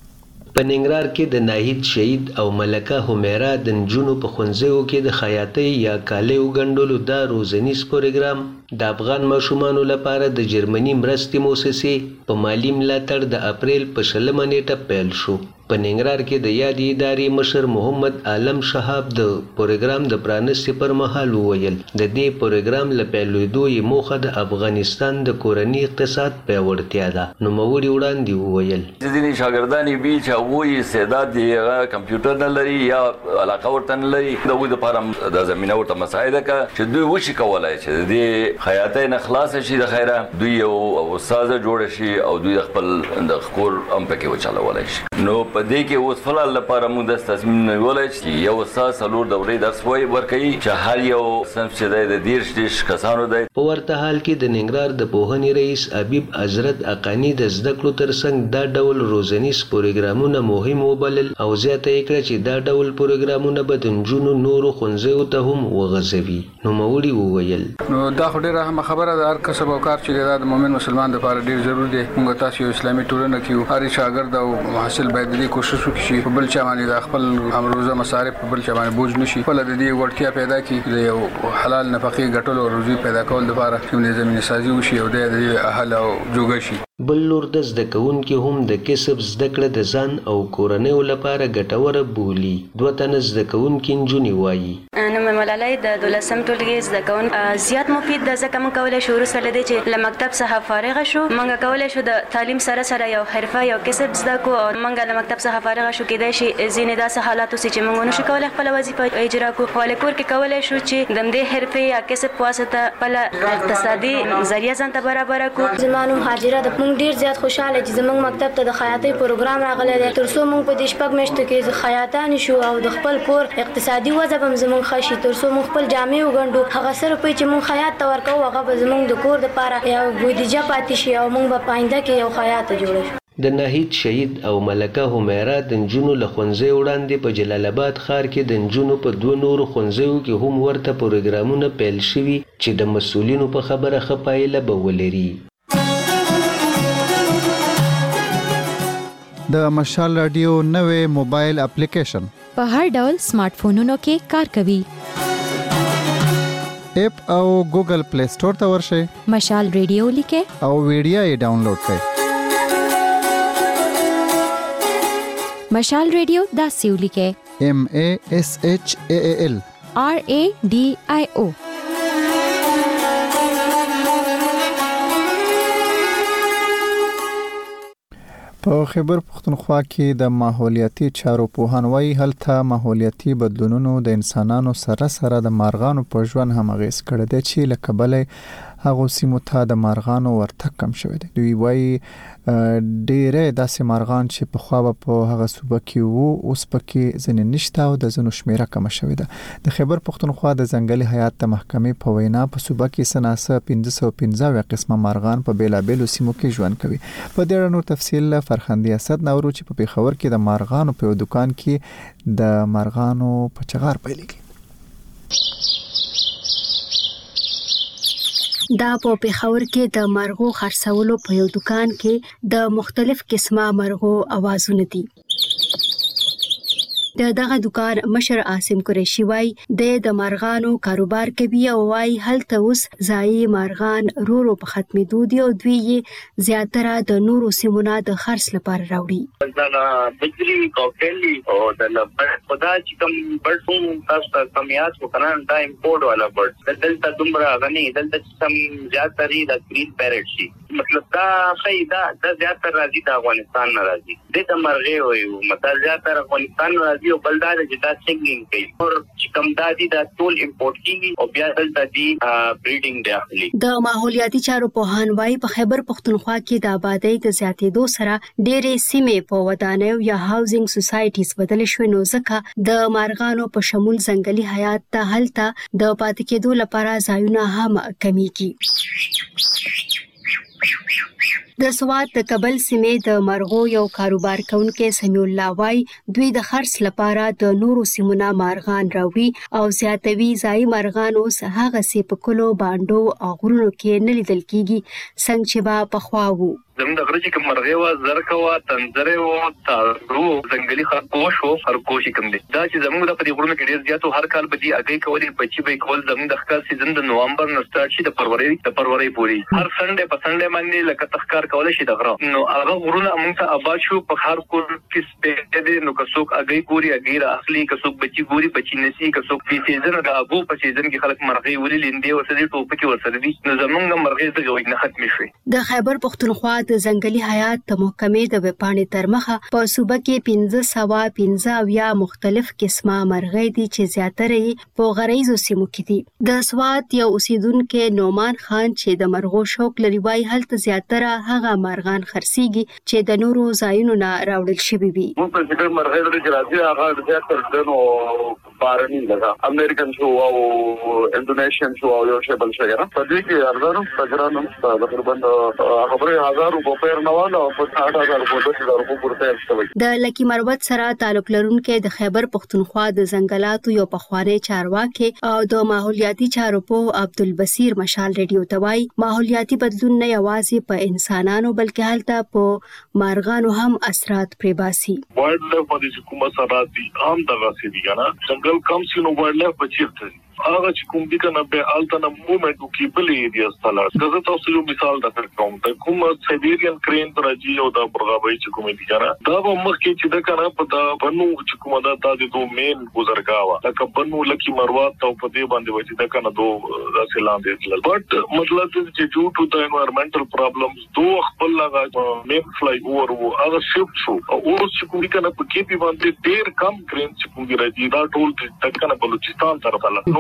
په ننګرهار کې د ناهید شهید او ملکه همیرا د نجونو په ښوونځیو کې د خیاطۍ یا کالیو ګنډلو د روزنیز پروګرام د افغان ماشومانو لپاره د جرمني مرستې مؤسسې په مالی ملاتړ د اپریل په 20 نیټه پیل شو په ننګرهار کې د یادې ادارې مشر محمد عالم شهاب د پروګرام د پرانستې پر مهال وویل د دې پروګرام له پیلېدو یې موخه د افغانستان د کورني اقتصاد پیاوړتیا ده نوموړي وړاندې وویل
ځینې شاګردان به چې هغوی استعداد دی کمپیوټر نه لري یا علاقه ورته نه لري د دوی لپاره د زمينه ورته مساعده کوي چې دوی وشي کولای چې د خیاطۍ نه خلاص شي د خیره دوی یو استاد جوړ شي او دوی خپل د خور هم پکې وچالولای شي نو په دې کې اوس فلال لپاره موږ د تصمیم نیولای چې یو استاد څلور دورې درس وایي ورکوي چې هر یو صنف چې د 10 کسانو دی
په ورته حال کې د ننګرهار د پوهنې رئیس حبیب حضرت اقانی د زده کړو ترڅنګ دا ډول روزنیز پروګرامونه مهم وبلل او زیاته یې کړه چې دا ډول پروګرامونه به د نجونو نورو ښوونځیو ته هم وغځوي نوموړي وویل
نو دا خو ډیره اهمه خبره ده هر کسب او کار چې د مومن مسلمان لپاره ډیر ضروري دی موږ تاسو اسلامي ټولنه کې هر شاګرد او محصل باید د کوشش وکړي په بل چا باندې د خپل امروزه مصارف په بل چا باندې بوج نشي په لږ دې وړتیا پیدا کړي د یو حلال نفقې ګټلو او روزي پیدا کول لپاره چې زمينه سازي وشي او د اهل او جوګه شي
بل لور د زده کوونکي هم د کسب زده کړه د ځان او کورنۍ لپاره ګټوره بولي دوه تنه زده کوونکي نجونې وایي
نو ملالۍ د 12م ټولګي زده کوونکي زیات مفید د ځکه موږ کولای شو وروسته له دې چې له مکتب څخه فارغ شو موږ کولای شو د تعلیم سره سره یو حرفه یو کسب زده کو او موږ له مکتب څخه فارغ شو کېدای شي ځینې داسې حالات اوسي چې موږ نشو کولای خپل وظیفه اجرا کو خو له کور کې کولای شو چې د دې حرفه یا کسب په واسطه خپل اقتصادي ذریعہ ځان ته برابر کو
زمانو حاجره د موږ ډیر زیات خوشاله چې زموږ مکتب ته د خیاطۍ پروګرام راغلی دی ترڅو موږ په دې شپږ میاشتو کې خیاطان شو او د خپل کور اقتصادي وضع هم زموږ ښه شي ترڅو موږ خپل جامې وګنډو هغه سره په چې موږ خیاط ته ورکو هغه به زموږ د کور لپاره یو بودیجه پاتې شي او موږ به پاینده کې یو خیاط جوړ شو.
د ناهید شهید او ملکه همیرا د نجونو له ښوونځي وړاندې په جلال آباد ښار کې د نجونو په 2 نورو ښوونځیو کې هم ورته پروګرامونه پیل شوي چې د مسؤلینو په خبره ښه پایله به ولري.
د مشال رادیو نوې موبایل اپلیکیشن
په هر ډول سمارټ فونونو کې کار کوي.
اپ او ګوګل پلی سٹور ته ورشئ،
مشال رادیو لیکئ
او ویډیو یې ډاونلوډ کړئ.
مشال رادیو داسې ولیکئ
MASHAAL
RADIO.
په خیبر پختونخوا کې د ماحولیاتي چارو پوهان وايي هلته ماحولیاتي بدلونونو د انسانانو سره د مارغانو په ژوند هم اغیز کړی دی چې له کبله هغه سیمو ته د مارغانو ورتګ کم شوی دی. دوی وايي ډېرې داسې مارغان چې په خوا په هغه صوبه کې وو اوس پکې ځنې نشته او د ځنو شمیره کم شوی ده. د خیبر پختونخوا د ځنګلي حیات د محکمې په وینا په صوبه کې سناسه 515 قسمه مارغان په بیلابېلو سیمو کې ژوند کوي. په دې اړه نور تفصیل فرخندي اسد نورو چې په پیښور کې د مارغانو په دکان کې د مارغانو په چغار پیلېږي.
دا په پیښور کې د مرغو خرڅولو په یو دکان کې د مختلف قسمه مرغو اوازونه دي. دغه دکان مشر عاصم قریشی وای د مرغانو کاروبار کوي او وای هلته اوس ځای مارغان رورو په ختمېدو دي او دوی زیاتره د نورو سیمونو د خرڅ لپاره راوړي.
دا بجلی کوکلی او د خدا چې کوم برډ تاسو ته کمیات وکړان دا امپورټ والا برډ دلته دومره غني دلته سم زیاتري د گرین پیرټ شي مطلب دا فائدہ د زیاتره راځي د افغانستان نه راځي د مرغې وي مطلب زیاتره افغانستان راځي او بلدار چې دا سنگینګ کوي او چې کوم دادي دا ټول امپورټ کیږي او بیا دلته دی بریډینګ دی اخلي.
د ماحولیاتي چارو پوهان وايي په خیبر پختونخوا کې د آبادی د زیاتېدو سره ډېرې سیمې په ودانیو یا هاوزینګ سوسایټیز بدل شوې نو ځکه د مارغانو په شمول ځنګلي حیات ته هلته د پاتې کېدو لپاره ځایونه هم کمیږي. د سوات د کابل سیمې د مرغو یو کاروبار کوونکی سمیع الله وای دوی د خرڅ لپاره د نورو سیمونو مارغان راوړي او زیاتوي ځای مارغان اوس هغه سي په کلو باندو او غرونو کې نه لیدل کیږي څنګه چې با په خوا وو.
زموږ د غرجې کوم مرغې وا زرکوا تنزره او تارو ځنګلي خرګوش او خرګوش کوم دي دا چې زموږ د پدې غرونو کې ډیر زیاتو هر کال بدی اگې کولې بچي به کول زموږ د ښکار سیزن د نوامبر نه سٹارټ شي د فروری پورې هر سنډه په سنډه باندې لکه تخکار کول شي د غره نو هغه غرونه موږ ته آباد شو په هر کور کې سپېډ دي نو کڅوک اگې ګوري اگې را اخلي کڅوک بچي ګوري بچي نسی کڅوک په سیزن د ابو په سیزن کې خلک مرغې ولې لیندې ورسره ټوپکې ورسره دي نو زموږ مرغې د غوښنه ختم شي.
د خیبر پختونخوا د ځنګلي حیات د محکمې د وپاڼې تر مخه په صوبه کې 1515 یا مختلف قسمه مرغۍ دي چې زیاتره په غریزو سیمو کې دي. د سوات یو اوسیدونکو نومان خان چې د مرغو شوق لري وای هلته زیاتره هغه مارغان خرڅيږي چې د نورو ځایونو نه راوړل شوی وي.
موږ په فکر مرغۍ لري راځي هغه زیاتره دنو بارني لگا امریکن شو او انډونیشین شو او یو شی بل شي نه په دې کې ارزانو تجربه تقریبا خبره 1000 په پیر نواله او په 8000 په 10000 پورته شوی.
د لکی مروت سره تعلق لرونکو د خیبر پختونخوا د ځنګلاتو یو پخوانی چارواکي او د ماحولیاتي چارو په عبدالبصیر مشال رادیو توای ماحولیاتي بدلون نه یوازې په انسانانو بلکې هلته په مارغانو هم اثرات پرې باسي.
وایلډ لایف باندې حکومت سره دي عام دغه سي دي کنه جنگل کم سي نو وایلډ لایف بچیږي هغه چې کوم دي کنه به الټنه موومنت وکي بلې ایریاز تل دغه تاسو یو مثال درته کوم د کوم سایبیرین کرین راځي او د برغابي چې کوم دي کنه دا به مخکې چې د کنه په دا بنو چې کومه دا د دوه مین گزارګاوه لکه بنو لکی مروات او په دې باندې وځي د کنه دوه داسې لاندې تل بٹ مطلب چې ډیو ټو د انوایرنمنټل پرابلمز دوه خپل لغه مین فلای اور او هغه شفت شو او چې کوم دي کنه په کې په باندې ډیر کم کرین چې کوم دي راځي دا ټول د کنه بلوچستان طرف له نو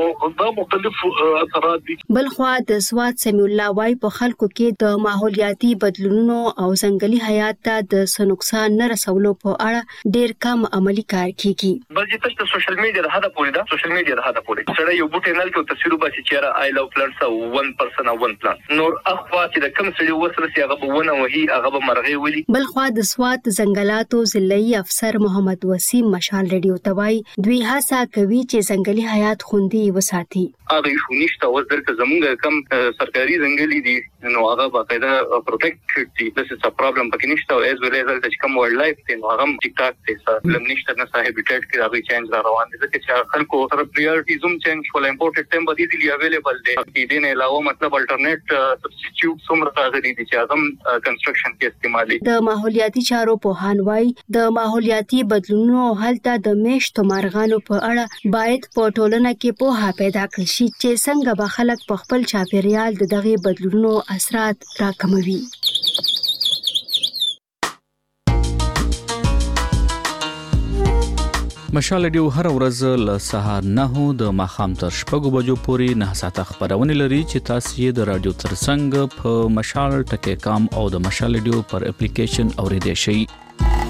دا مختلف اثرات دي.
بل خو د سواد سمی الله وای په خلکو کې د ماحولیاتي بدلونونو او ځنګلي حیات ته د نقصان نه رسولو په اړه ډیر کم عملی کار کیږي.
بل چې تاسو سوشل میډیا د هدا پورې دا سوشل میډیا د هدا پورې سره یو بوټی نل کې تصویر باسي چې I love plants او 1% او 1 plant نور اخوا چې د کم سړي وسره سي هغه بونه وهي هغه مرغي ولي.
بل خو د سواد ځنګلاتو ضلعي افسر محمد وسیم مشال ریډیو توای دوی هڅه کوي چې ځنګلي حیات خوندي وساتي.
هغه شو نشته او درته زمونږ کم سرکاري ځنګلي دي نو هغه باقاعده پروټیکټ دي. This is a problem پکې نشته او as well as د کوم وایلډ لایف ته نو هغه ټیک ټاک ته لم نشته نه صاحب هابټیټ کې هغه چینج را روان دي چې خلکو سره پریورټی زوم چینج فول امپورټډ ټیم بدی دي اویلیبل دي. دې نه علاوه مطلب الټرنیټ سبستیټیوټ څومره راغلي دي چې اعظم کنسټرکشن کې استعمالي.
د ماحولیاتي چارو په هانوای د ماحولیاتي بدلونونو هلته د میشتو مارغانو په اړه باید په ټولنه کې پوهه پیدا کړي چې څنګه به خلک په خپل چاپیریال د دغه بدلونونو اثرات راکموي.
مشال ډیو هر ورځ له سهار 9 د ماخام تر 6 بجو پورې 9 ساعته خبرونه لري چې تاسو یې د رادیو ترڅنګ په مشال ټکی کام او د مشال ډیو پر اپلیکیشن اوریدئ شئ.